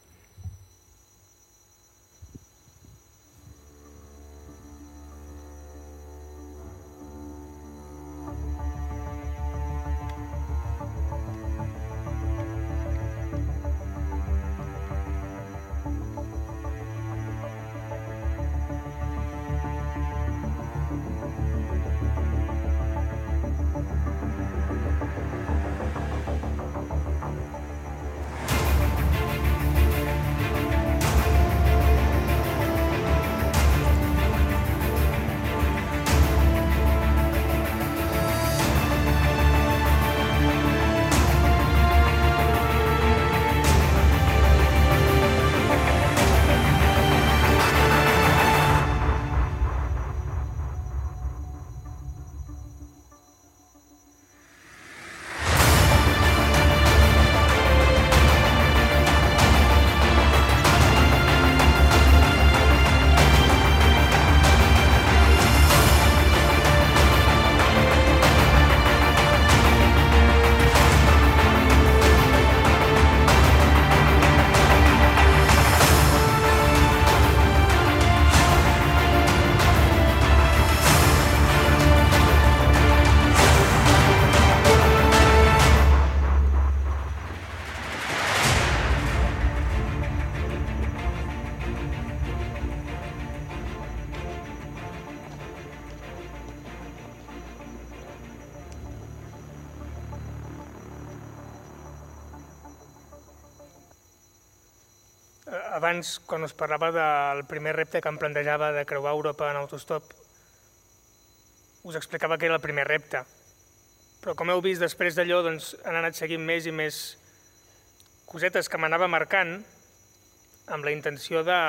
abans, quan us parlava del primer repte que em plantejava de creuar Europa en autostop, us explicava que era el primer repte. Però com heu vist, després d'allò han anat seguint més i més cosetes que m'anava marcant amb la intenció de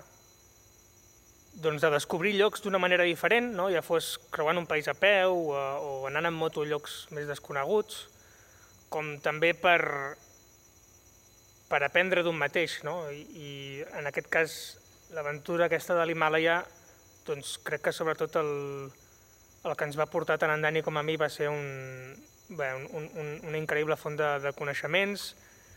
descobrir llocs d'una manera diferent, ja fos creuant un país a peu o anant en moto a llocs més desconeguts, com també per aprendre d'un mateix. I en aquest cas, l'aventura aquesta de l'Himàlaia, crec que sobretot el que ens va portar tant en Dani com a mi va ser una increïble font de coneixements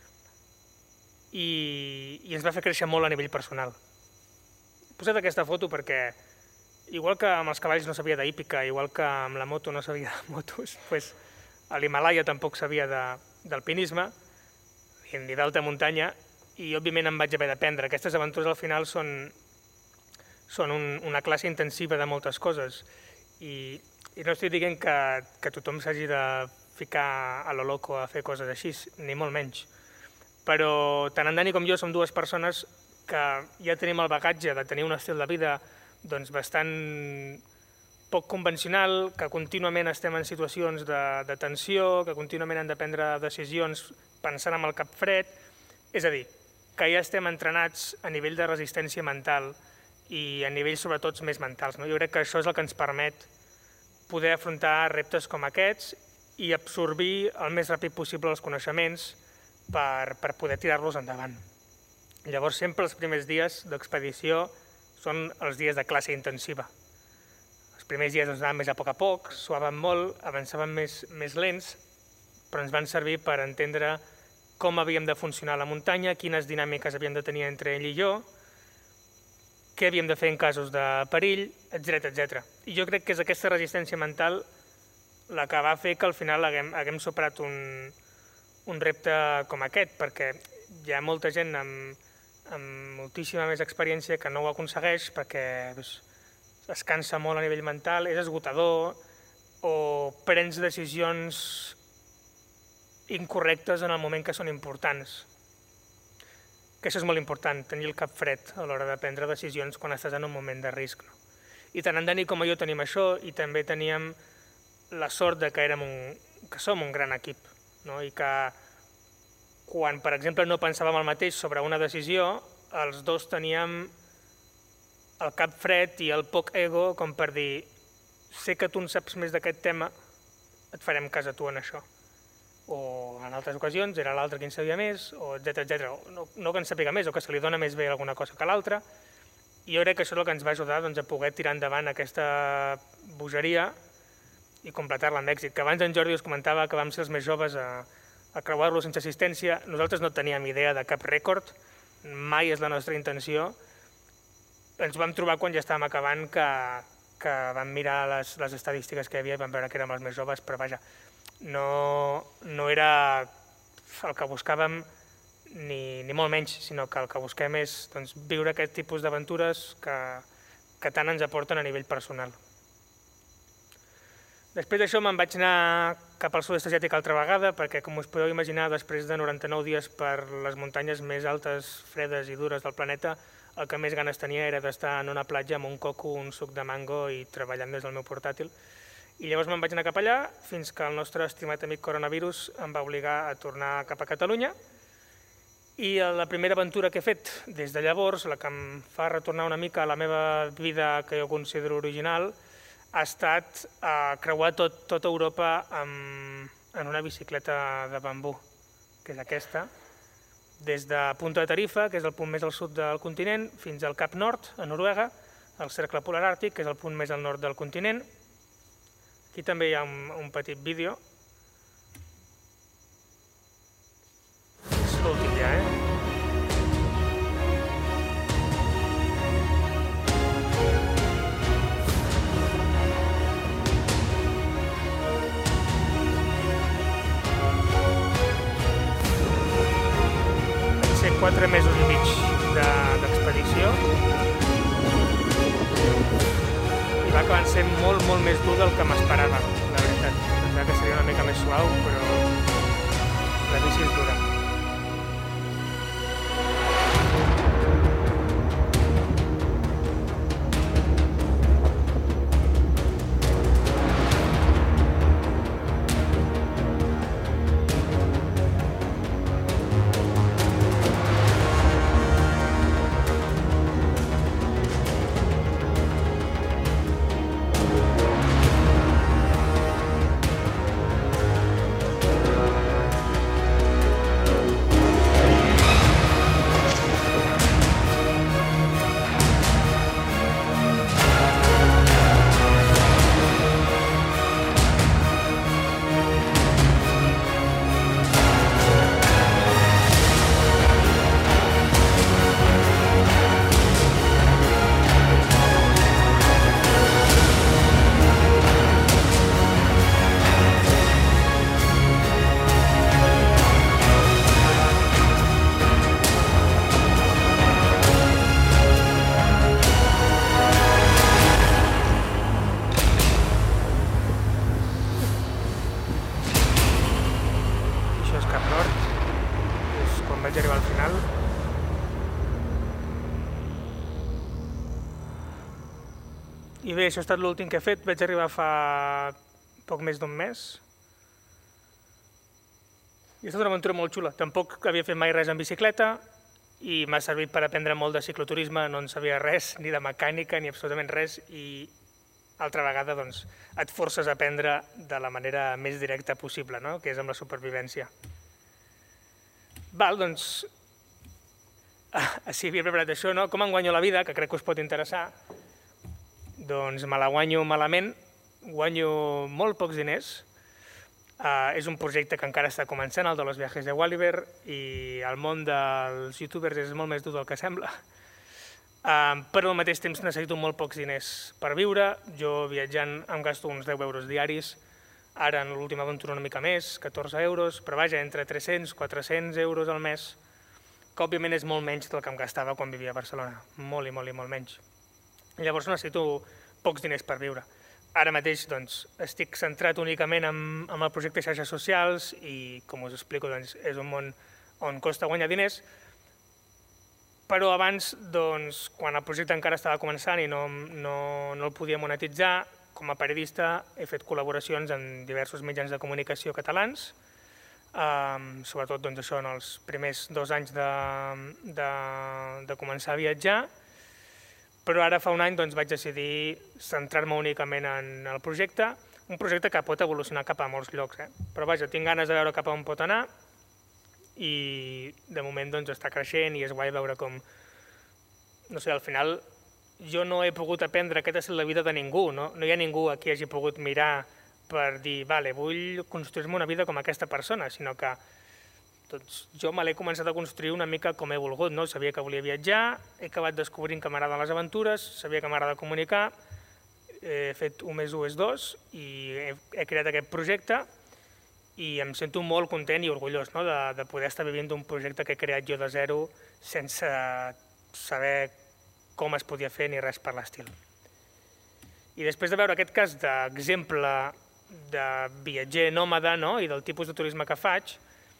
i ens va fer créixer molt a nivell personal. He posat aquesta foto perquè, igual que amb els cavalls no sabia d'hípica, igual que amb la moto no sabia de motos, a l'Himàlaia tampoc sabia d'alpinisme ni d'alta muntanya i, òbviament, em vaig haver d'aprendre. Aquestes aventures, al final, són una classe intensiva de moltes coses i no estic dient que tothom s'hagi de ficar a lo loco a fer coses així, ni molt menys. Però tant en Dani com jo som dues persones que ja tenim el bagatge de tenir un estil de vida bastant poc convencional, que contínuament estem en situacions de tensió, que contínuament hem de prendre decisions pensant amb el cap fred. És a dir, que ja estem entrenats a nivell de resistència mental i a nivells sobretot més mentals. Jo crec que això és el que ens permet poder afrontar reptes com aquests i absorbir el més ràpid possible els coneixements per poder tirar-los endavant. Llavors, sempre els primers dies d'expedició són els dies de classe intensiva. Els primers dies anàvem més a poc, suàvem molt, avançàvem més lents, però ens van servir per entendre com havíem de funcionar a la muntanya, quines dinàmiques havíem de tenir entre ell i jo, què havíem de fer en casos de perill, etc. I jo crec que és aquesta resistència mental la que va fer que al final haguem superat un repte com aquest, perquè hi ha molta gent amb moltíssima més experiència que no ho aconsegueix perquè es cansa molt a nivell mental, és esgotador o prens decisions incorrectes en el moment que són importants. Que això és molt important, tenir el cap fred a l'hora de prendre decisions quan estàs en un moment de risc. I tant en Dani com jo tenim això i també teníem la sort que som un gran equip i que quan, per exemple, no pensàvem el mateix sobre una decisió, els dos teníem el cap fred i el poc ego com per dir sé que tu en saps més d'aquest tema, et farem cas a tu en això. O en altres ocasions era l'altre qui en sabia més, etc. No que en sàpiga més o que se li dona més bé alguna cosa que l'altra. I jo crec que això és el que ens va ajudar a poder tirar endavant aquesta bogeria i completar-la amb èxit. Que abans en Jordi us comentava que vam ser els més joves a creuar-lo sense assistència. Nosaltres no teníem idea de cap rècord, mai és la nostra intenció. Ens vam trobar quan ja estàvem acabant que vam mirar les estadístiques que hi havia i vam veure que érem els més joves, però vaja, no era el que buscàvem ni molt menys, sinó que el que busquem és viure aquest tipus d'aventures que tant ens aporten a nivell personal. Després d'això me'n vaig anar cap al sud-est asiàtic altra vegada, perquè, com us podeu imaginar, després de 99 dies per les muntanyes més altes, fredes i dures del planeta, el que més ganes tenia era d'estar en una platja amb un coco, un suc de mango i treballant des del meu portàtil. I llavors me'n vaig anar cap allà fins que el nostre estimat amic coronavirus em va obligar a tornar cap a Catalunya. I la primera aventura que he fet des de llavors, la que em fa retornar una mica a la meva vida que jo considero original, ha estat creuar tota Europa en una bicicleta de bambú, que és aquesta, des de Punta de Tarifa, que és el punt més al sud del continent, fins al Cap Nord, a Noruega, al Cercle Polar Àrtic, que és el punt més al nord del continent. Aquí també hi ha un petit vídeo. És l'últim ja, Van ser 4 mesos i mig d'expedició. I va acabar sent molt més dur del que m'esperava, la veritat. Pensava que seria una mica més suau, però la bici és dura. I bé, això ha estat l'últim que he fet. Vaig arribar fa poc més d'un mes. I ha estat una aventura molt xula. Tampoc havia fet mai res en bicicleta i m'ha servit per aprendre molt de cicloturisme. No en sabia res, ni de mecànica, ni absolutament res. I altra vegada doncs, et forces a aprendre de la manera més directa possible, no? Que és amb la supervivència. Val, doncs, si havia preparat això, no? Com em guanyo la vida, que crec que us pot interessar, doncs me la guanyo malament, guanyo molt pocs diners. És un projecte que encara està començant, el de los viajes de Walliver, i el món dels youtubers és molt més dur del que sembla. Però al mateix temps necessito molt pocs diners per viure. Jo viatjant em gasto uns 10 euros diaris, ara en l'última aventura una mica més, 14 euros, però vaja, entre 300 i 400 euros al mes, que òbviament és molt menys del que em gastava quan vivia a Barcelona, molt i molt i molt menys. Llavors necessito pocs diners per viure. Ara mateix doncs, estic centrat únicament en el projecte xarxes socials i, com us explico, doncs, és un món on costa guanyar diners, però abans, doncs, quan el projecte encara estava començant i no el podia monetitzar, com a periodista he fet col·laboracions en diversos mitjans de comunicació catalans, sobretot doncs, això en els primers 2 anys de començar a viatjar, però ara fa un any doncs, vaig decidir centrar-me únicament en el projecte, un projecte que pot evolucionar cap a molts llocs, però vaja, tinc ganes de veure cap a on pot anar i de moment doncs, està creixent i és guai veure com, no sé, al final jo no he pogut aprendre, aquesta és la vida de ningú, no hi ha ningú a qui hagi pogut mirar per dir, vale, vull construir-me una vida com aquesta persona, sinó que doncs, jo me l'he començat a construir una mica com he volgut, no? Sabia que volia viatjar, he acabat descobrint que m'agraden les aventures, sabia que m'agrada comunicar, he fet 1 + 1 = 2 i he creat aquest projecte i em sento molt content i orgullós, no? de poder estar vivint d'un projecte que he creat jo de zero sense saber com es podia fer ni res per l'estil. I després de veure aquest cas d'exemple de viatger nòmada, no? I del tipus de turisme que faig,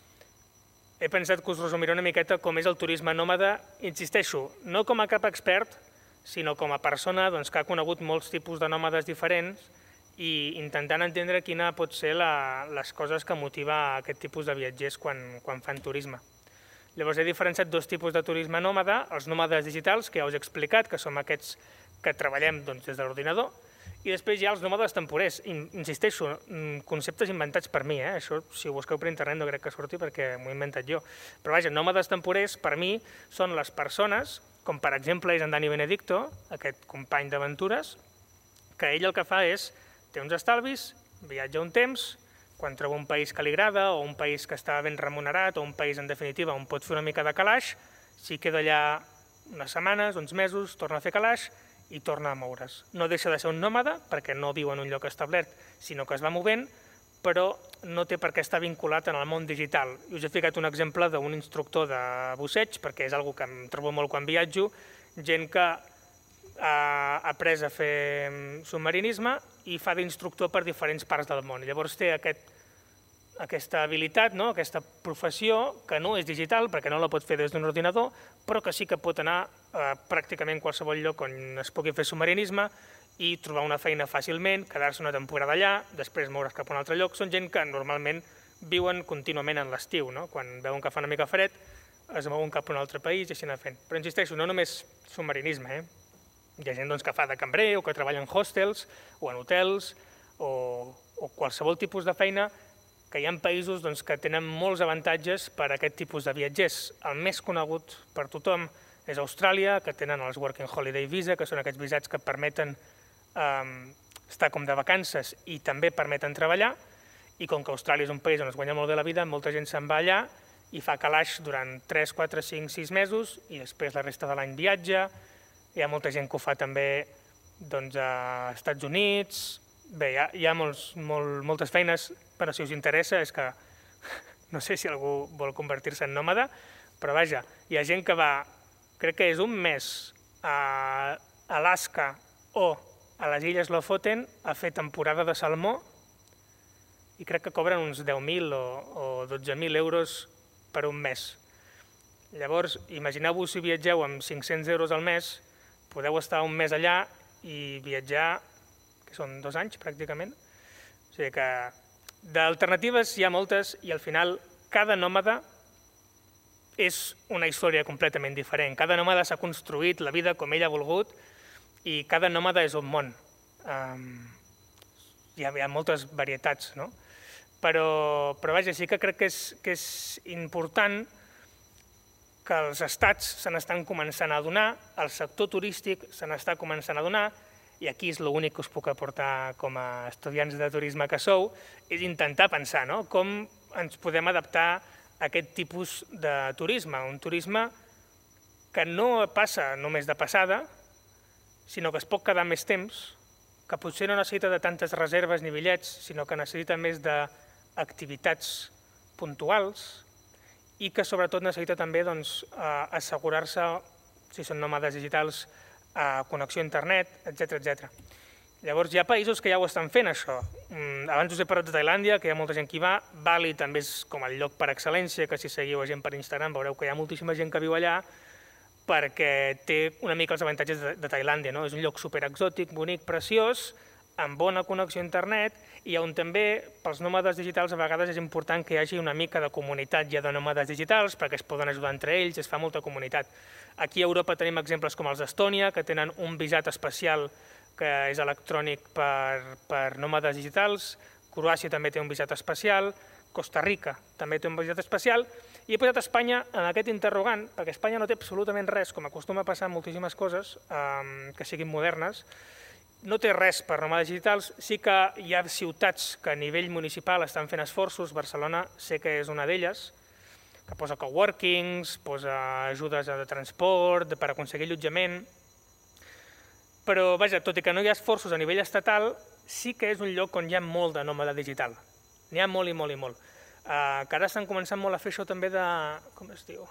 he pensat que us resumiré una miqueta com és el turisme nòmada, insisteixo, no com a cap expert, sinó com a persona doncs, que ha conegut molts tipus de nòmades diferents i intentant entendre quina pot ser les coses que motiva aquest tipus de viatgers quan fan turisme. Llavors he diferenciat 2 tipus de turisme nòmada, els nòmades digitals, que ja us he explicat, que som aquests que treballem doncs, des de l'ordinador, i després hi ha els nòmades temporers. Insisteixo, conceptes inventats per mi, això si ho busqueu per internet no crec que surti perquè m'ho he inventat jo. Però vaja, nòmades temporers per mi són les persones, com per exemple és en Dani Benedicto, aquest company d'aventures, que ell el que fa és, té uns estalvis, viatja un temps, quan troba un país que li agrada o un país que està ben remunerat o un país en definitiva on pot fer una mica de calaix, s'hi queda allà unes setmanes, uns mesos, torna a fer calaix i torna a moure's. No deixa de ser un nòmada perquè no viu en un lloc establert, sinó que es va movent, però no té per què estar vinculat en el món digital. I us he ficat un exemple d'un instructor de busseig, perquè és una que em trobo molt quan viatjo, gent que ha après a fer submarinisme i fa d'instructor per diferents parts del món. Llavors té aquesta habilitat, aquesta professió, que no és digital perquè no la pot fer des d'un ordinador, però que sí que pot anar a pràcticament qualsevol lloc on es pugui fer submarinisme i trobar una feina fàcilment, quedar-se una temporada allà, després moure's cap a un altre lloc. Són gent que normalment viuen contínuament en l'estiu, quan veuen que fa una mica fred, es mouen cap a un altre país i així anar fent. Però insisteixo, no només submarinisme, hi ha gent que fa de cambrer o que treballa en hostels o en hotels o qualsevol tipus de feina, que hi ha països que tenen molts avantatges per a aquest tipus de viatgers. El més conegut per tothom és Austràlia, que tenen els Working Holiday Visa, que són aquests visats que permeten estar com de vacances i també permeten treballar, i com que Austràlia és un país on es guanya molt bé la vida, molta gent se'n va allà i fa calaix durant 3, 4, 5, 6 mesos i després la resta de l'any viatja. Hi ha molta gent que ho fa també a Estats Units. Bé, hi ha moltes feines, però si us interessa és que no sé si algú vol convertir-se en nòmada, però vaja, hi ha gent que va, crec que és un mes a Alaska o a les Illes Lofoten a fer temporada de salmó i crec que cobren uns 10.000 o 12.000 euros per un mes. Llavors, imagineu-vos si viatgeu amb 500 euros al mes, podeu estar un mes allà i viatjar, que són 2 anys pràcticament. O sigui que d'alternatives hi ha moltes i al final cada nòmada és una història completament diferent. Cada nòmada s'ha construït la vida com ell ha volgut i cada nòmada és un món. Hi ha moltes varietats, no? Però vaja, sí que crec que és important que els estats se n'estan començant a adonar, el sector turístic se n'està començant a adonar, i aquí és l'únic que us puc aportar com a estudiants de turisme que sou, és intentar pensar com ens podem adaptar a aquest tipus de turisme, un turisme que no passa només de passada, sinó que es pot quedar més temps, que potser no necessita de tantes reserves ni bitllets, sinó que necessita més d'activitats puntuals i que sobretot necessita també assegurar-se, si són nòmades digitals, connexió a internet, etc. Llavors hi ha països que ja ho estan fent, això. Abans us he parlat de Tailàndia, que hi ha molta gent que hi va. Bali també és com el lloc per excel·lència, que si seguiu gent per Instagram veureu que hi ha moltíssima gent que viu allà perquè té una mica els avantatges de Tailàndia. És un lloc superexòtic, bonic, preciós, amb bona connexió a internet i on també pels nòmades digitals a vegades és important que hi hagi una mica de comunitat ja de nòmades digitals perquè es poden ajudar entre ells, es fa molta comunitat. Aquí a Europa tenim exemples com els d'Estònia, que tenen un visat especial que és electrònic per nòmades digitals, Croàcia també té un visat especial, Costa Rica també té un visat especial, i he posat Espanya en aquest interrogant, perquè Espanya no té absolutament res, com acostuma a passar moltíssimes coses que siguin modernes, no té res per nòmades digitals, sí que hi ha ciutats que a nivell municipal estan fent esforços, Barcelona sé que és una d'elles, que posa coworkings, posa ajudes de transport, per aconseguir allotjament, però vaja, tot i que no hi ha esforços a nivell estatal, sí que és un lloc on hi ha molt de nòmada digital. N'hi ha molt i molt i molt. Que ara estan començant molt a fer això també de... com es diu?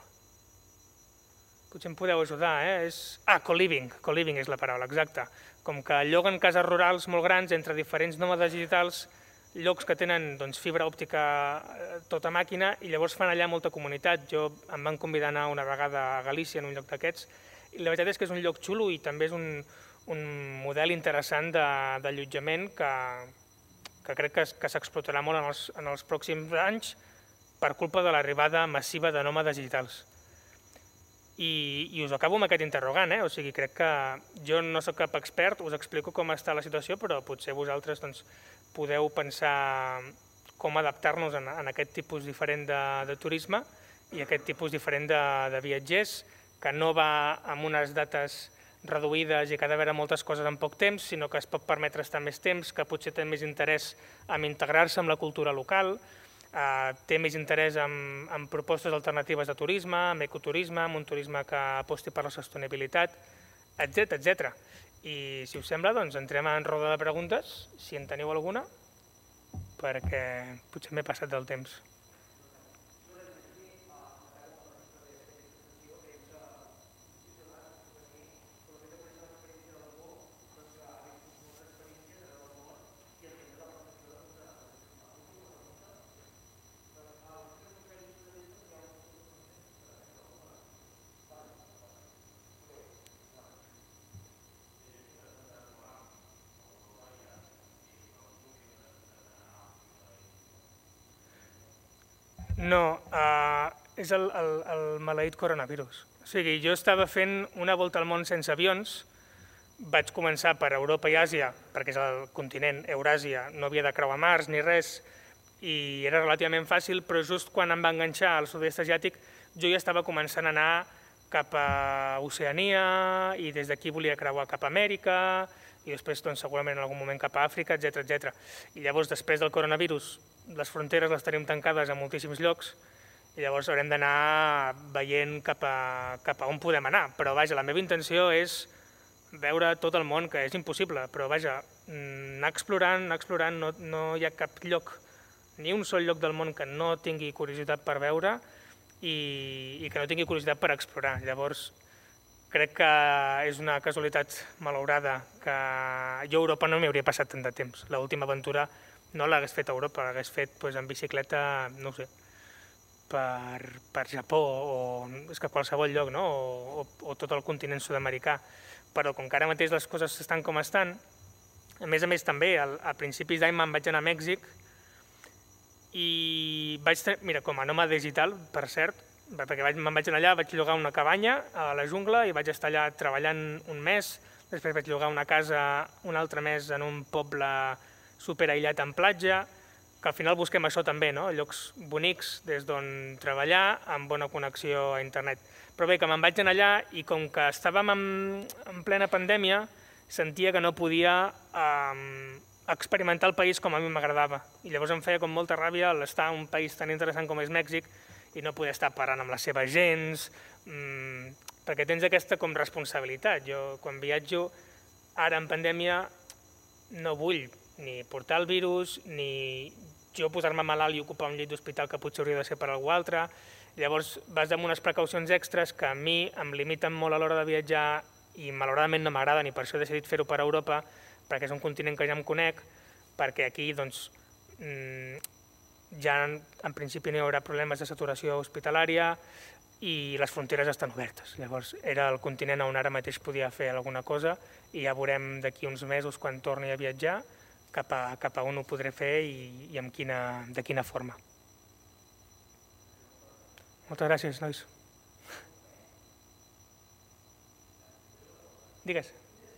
Potser em podeu ajudar, co-living. Co-living és la paraula, exacte. Com que lloguen cases rurals molt grans entre diferents nòmades digitals, llocs que tenen fibra òptica tota màquina i llavors fan allà molta comunitat. Em van convidar a anar una vegada a Galícia en un lloc d'aquests i la veritat és que és un lloc xulo i també és un model interessant d'allotjament que crec que s'explotarà molt en els pròxims anys per culpa de l'arribada massiva de nòmades digitals. I us acabo amb aquest interrogant, o sigui, crec que jo no soc cap expert, us explico com està la situació, però potser vosaltres podeu pensar com adaptar-nos en aquest tipus diferent de turisme i aquest tipus diferent de viatgers, que no va amb unes dates reduïdes i que ha de veure moltes coses en poc temps, sinó que es pot permetre estar més temps, que potser té més interès en integrar-se amb la cultura local, té més interès en propostes alternatives de turisme, amb ecoturisme, amb un turisme que aposti per la sostenibilitat, etc. I si us sembla, entrem en roda de preguntes, si en teniu alguna, perquè potser m'he passat del temps. No, és el maleït coronavirus. O sigui, jo estava fent una volta al món sense avions, vaig començar per Europa i Àsia, perquè és el continent Euràsia, no havia de creuar mars ni res, i era relativament fàcil, però just quan em va enganxar al sud-est asiàtic, jo ja estava començant a anar cap a Oceania, i des d'aquí volia creuar cap a Amèrica, i després segurament en algun moment cap a Àfrica, etc. I llavors, després del coronavirus, les fronteres les tenim tancades a moltíssims llocs i llavors haurem d'anar veient cap a on podem anar. Però vaja, la meva intenció és veure tot el món, que és impossible, però vaja, anar explorant, no hi ha cap lloc, ni un sol lloc del món que no tingui curiositat per veure i que no tingui curiositat per explorar. Llavors, crec que és una casualitat malaurada que jo a Europa no m'hi hauria passat tant de temps. L'última aventura no l'hagués fet a Europa, l'hagués fet en bicicleta, no ho sé, per Japó o és que qualsevol lloc, no? O tot el continent sud-americà. Però com que ara mateix les coses estan com estan, a més també, a principis d'any me'n vaig anar a Mèxic i mira, com a nòmada digital, per cert, perquè me'n vaig anar allà, vaig llogar una cabanya a la jungla i vaig estar allà treballant un mes, després vaig llogar una casa un altre mes en un poble superaïllat en platja, que al final busquem això també, no? Llocs bonics des d'on treballar, amb bona connexió a internet. Però bé, que me'n vaig anar allà i com que estàvem en plena pandèmia, sentia que no podia experimentar el país com a mi m'agradava. I llavors em feia com molta ràbia l'estar en un país tan interessant com és Mèxic i no poder estar parlant amb les seves gents, perquè tens aquesta com responsabilitat. Jo, quan viatjo, ara en pandèmia, no vull ni portar el virus, ni jo posar-me malalt i ocupar un llit d'hospital que potser hauria de ser per algú altre. Llavors vas amb unes precaucions extres que a mi em limiten molt a l'hora de viatjar i malauradament no m'agrada, ni per això he decidit fer-ho per Europa, perquè és un continent que ja em conec, perquè aquí doncs, ja en principi no hi haurà problemes de saturació hospitalària i les fronteres estan obertes. Llavors era el continent on ara mateix podia fer alguna cosa i ja veurem d'aquí uns mesos quan torni a viatjar cap a on ho podré fer i de quina forma. Moltes gràcies, nois. Digues.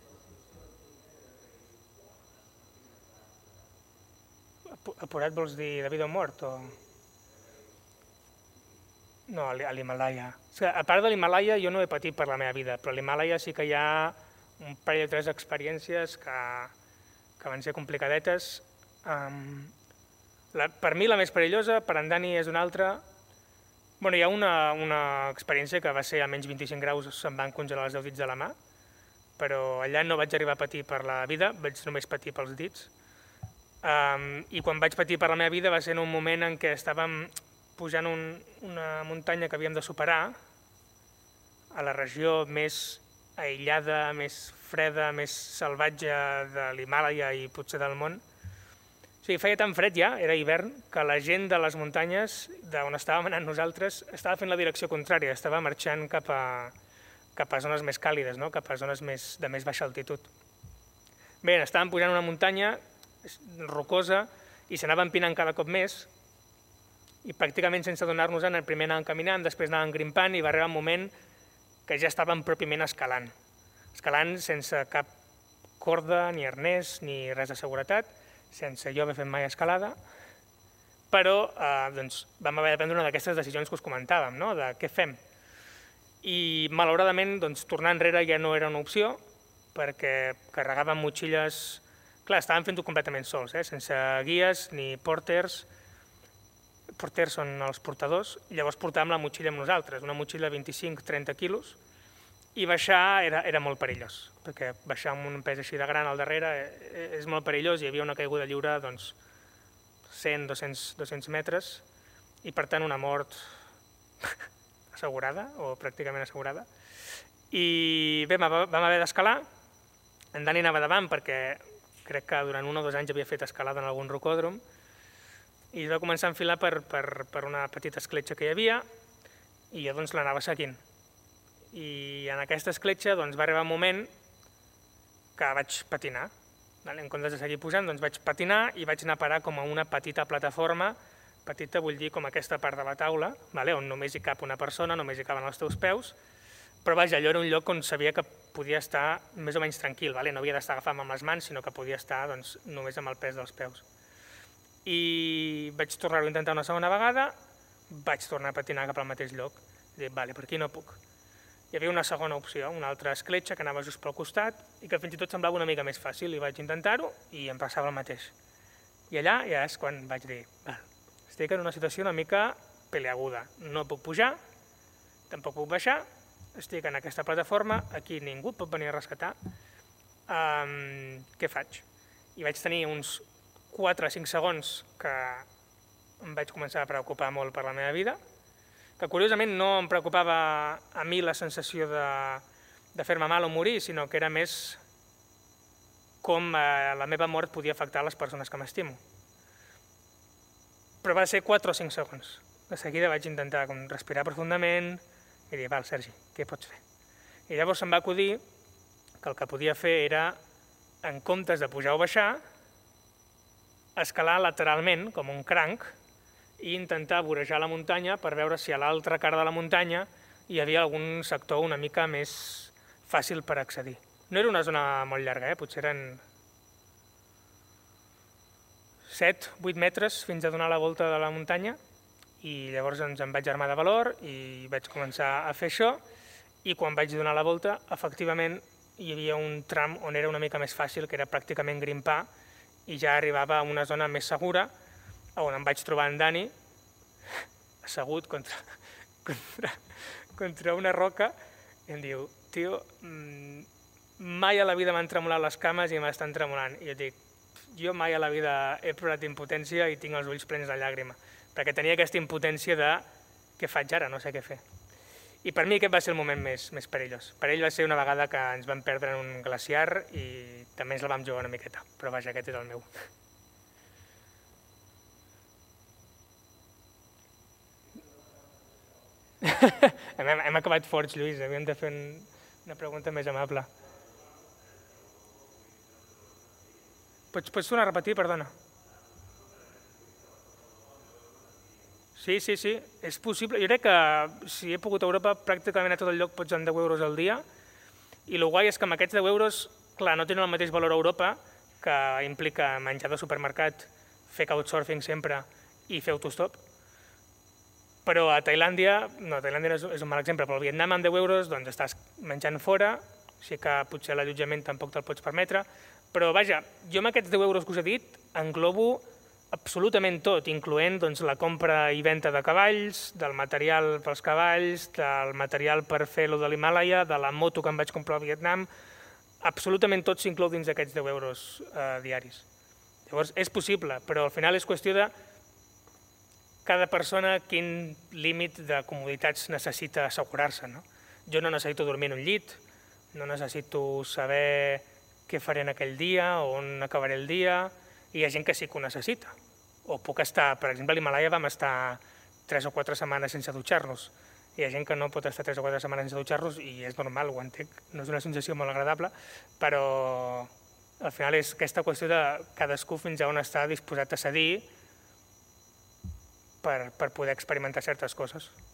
Apurat vols dir de vida o mort? No, a l'Himalaya. A part de l'Himalaya jo no he patit per la meva vida, però a l'Himalaya sí que hi ha un parell o tres experiències que van ser complicadetes. Per mi la més perillosa, per en Dani és una altra. Hi ha una experiència que va ser a menys 25 graus, se'm van congelar els 10 dits de la mà, però allà no vaig arribar a patir per la vida, vaig només patir pels dits. I quan vaig patir per la meva vida va ser en un moment en què estàvem pujant una muntanya que havíem de superar a la regió més aïllada, més freda, més salvatge de l'Himàlaia i potser del món. O sigui, feia tan fred ja, era hivern, que la gent de les muntanyes d'on estàvem anant nosaltres estava fent la direcció contrària, estava marxant cap a zones més càlides, cap a zones de més baixa altitud. Bé, estàvem pujant una muntanya rocosa i s'anava empinant cada cop més i pràcticament sense adonar-nos-en, primer anàvem caminant, després anàvem grimpant i va arribar un moment que ja estàvem pròpiament escalant. Escalant sense cap corda, ni arnès, ni res de seguretat, sense jo haver fet mai escalada, però vam haver de prendre una d'aquestes decisions que us comentàvem, de què fem. I malauradament tornar enrere ja no era una opció, perquè carregàvem motxilles. Clar, estàvem fent-ho completament sols, sense guies ni porters. Porters són els portadors, llavors portàvem la motxilla amb nosaltres, una motxilla de 25-30 quilos, i baixar era molt perillós, perquè baixar amb un pes així de gran al darrere és molt perillós, hi havia una caiguda lliure 100-200 metres, i per tant una mort assegurada, o pràcticament assegurada. I bé, vam haver d'escalar, en Dani anava davant perquè crec que durant 1 o 2 anys havia fet escalada en algun rocòdrom, i es va començar a enfilar per una petita escletxa que hi havia, i jo l'anava seguint. I en aquesta escletxa va arribar un moment que vaig patinar. En comptes de seguir pujant, vaig patinar i vaig anar a parar com a una petita plataforma, petita vull dir com aquesta part de la taula, on només hi cap una persona, només hi caben els teus peus, però vaja, allò era un lloc on sabia que podia estar més o menys tranquil, no havia d'estar agafant amb les mans, sinó que podia estar només amb el pes dels peus. I vaig tornar-ho a intentar una segona vegada, vaig tornar a patinar cap al mateix lloc. Dic, per aquí no puc. Hi havia una segona opció, una altra escletxa que anava just pel costat i que fins i tot semblava una mica més fàcil i vaig intentar-ho i em passava el mateix. I allà ja és quan vaig dir, estic en una situació una mica peleaguda, no puc pujar, tampoc puc baixar, estic en aquesta plataforma, aquí ningú pot venir a rescatar, què faig? I vaig tenir uns 4 o 5 segons que em vaig començar a preocupar molt per la meva vida, que curiosament no em preocupava a mi la sensació de fer-me mal o morir, sinó que era més com la meva mort podia afectar les persones que m'estimo. Però va ser 4 o 5 segons. de seguida vaig intentar respirar profundament i dir, val, Sergi, què pots fer? I llavors se'm va acudir que el que podia fer era, en comptes de pujar o baixar, escalar lateralment, com un cranc, i intentar vorejar la muntanya per veure si a l'altra cara de la muntanya hi havia algun sector una mica més fàcil per accedir. No era una zona molt llarga, potser eren 7-8 metres fins a donar la volta de la muntanya, i llavors em vaig armar de valor i vaig començar a fer això, i quan vaig donar la volta, efectivament, hi havia un tram on era una mica més fàcil, que era pràcticament grimpar, i ja arribava a una zona més segura, on em vaig trobar en Dani, assegut contra una roca, i em diu, tio, mai a la vida m'han tremolat les cames i m'estan tremolant. I jo dic, jo mai a la vida he plorat impotència i tinc els ulls plens de llàgrima, perquè tenia aquesta impotència de què faig ara, no sé què fer. I per mi aquest va ser el moment més perillós. Per ell va ser una vegada que ens vam perdre en un glaciar i també ens la vam jugar una miqueta, però vaja, aquest és el meu. Hem acabat forts, Lluís, havíem de fer una pregunta més amable. Pots tornar a repetir, perdona? Sí, és possible. Jo crec que si he pogut a Europa, pràcticament a tot el lloc pots amb 10 euros al dia, i el guai és que amb aquests 10 euros, clar, no tenen el mateix valor a Europa, que implica menjar de supermercat, fer couchsurfing sempre i fer autostop. Però a Tailàndia, no, Tailàndia és un mal exemple, però al Vietnam amb 10 euros doncs estàs menjant fora, així que potser l'allotjament tampoc te'l pots permetre, però vaja, jo amb aquests 10 euros que us he dit englobo absolutament tot, incloent la compra i venda de cavalls, del material pels cavalls, del material per fer lo de l'Himàlaia, de la moto que em vaig comprar al Vietnam, absolutament tot s'inclou dins d'aquests 10 euros diaris. Llavors, és possible, però al final és qüestió de cada persona quin límit de comoditats necessita assegurar-se. Jo no necessito dormir en un llit, no necessito saber què faré en aquell dia, on acabaré el dia, i hi ha gent que sí que ho necessita. O puc estar, per exemple, a l'Himàlaia vam estar 3 o 4 setmanes sense dutxar-nos. Hi ha gent que no pot estar 3 o 4 setmanes sense dutxar-nos i és normal, ho entenc, no és una sensació molt agradable, però al final és aquesta qüestió de cadascú fins a on està disposat a cedir per poder experimentar certes coses.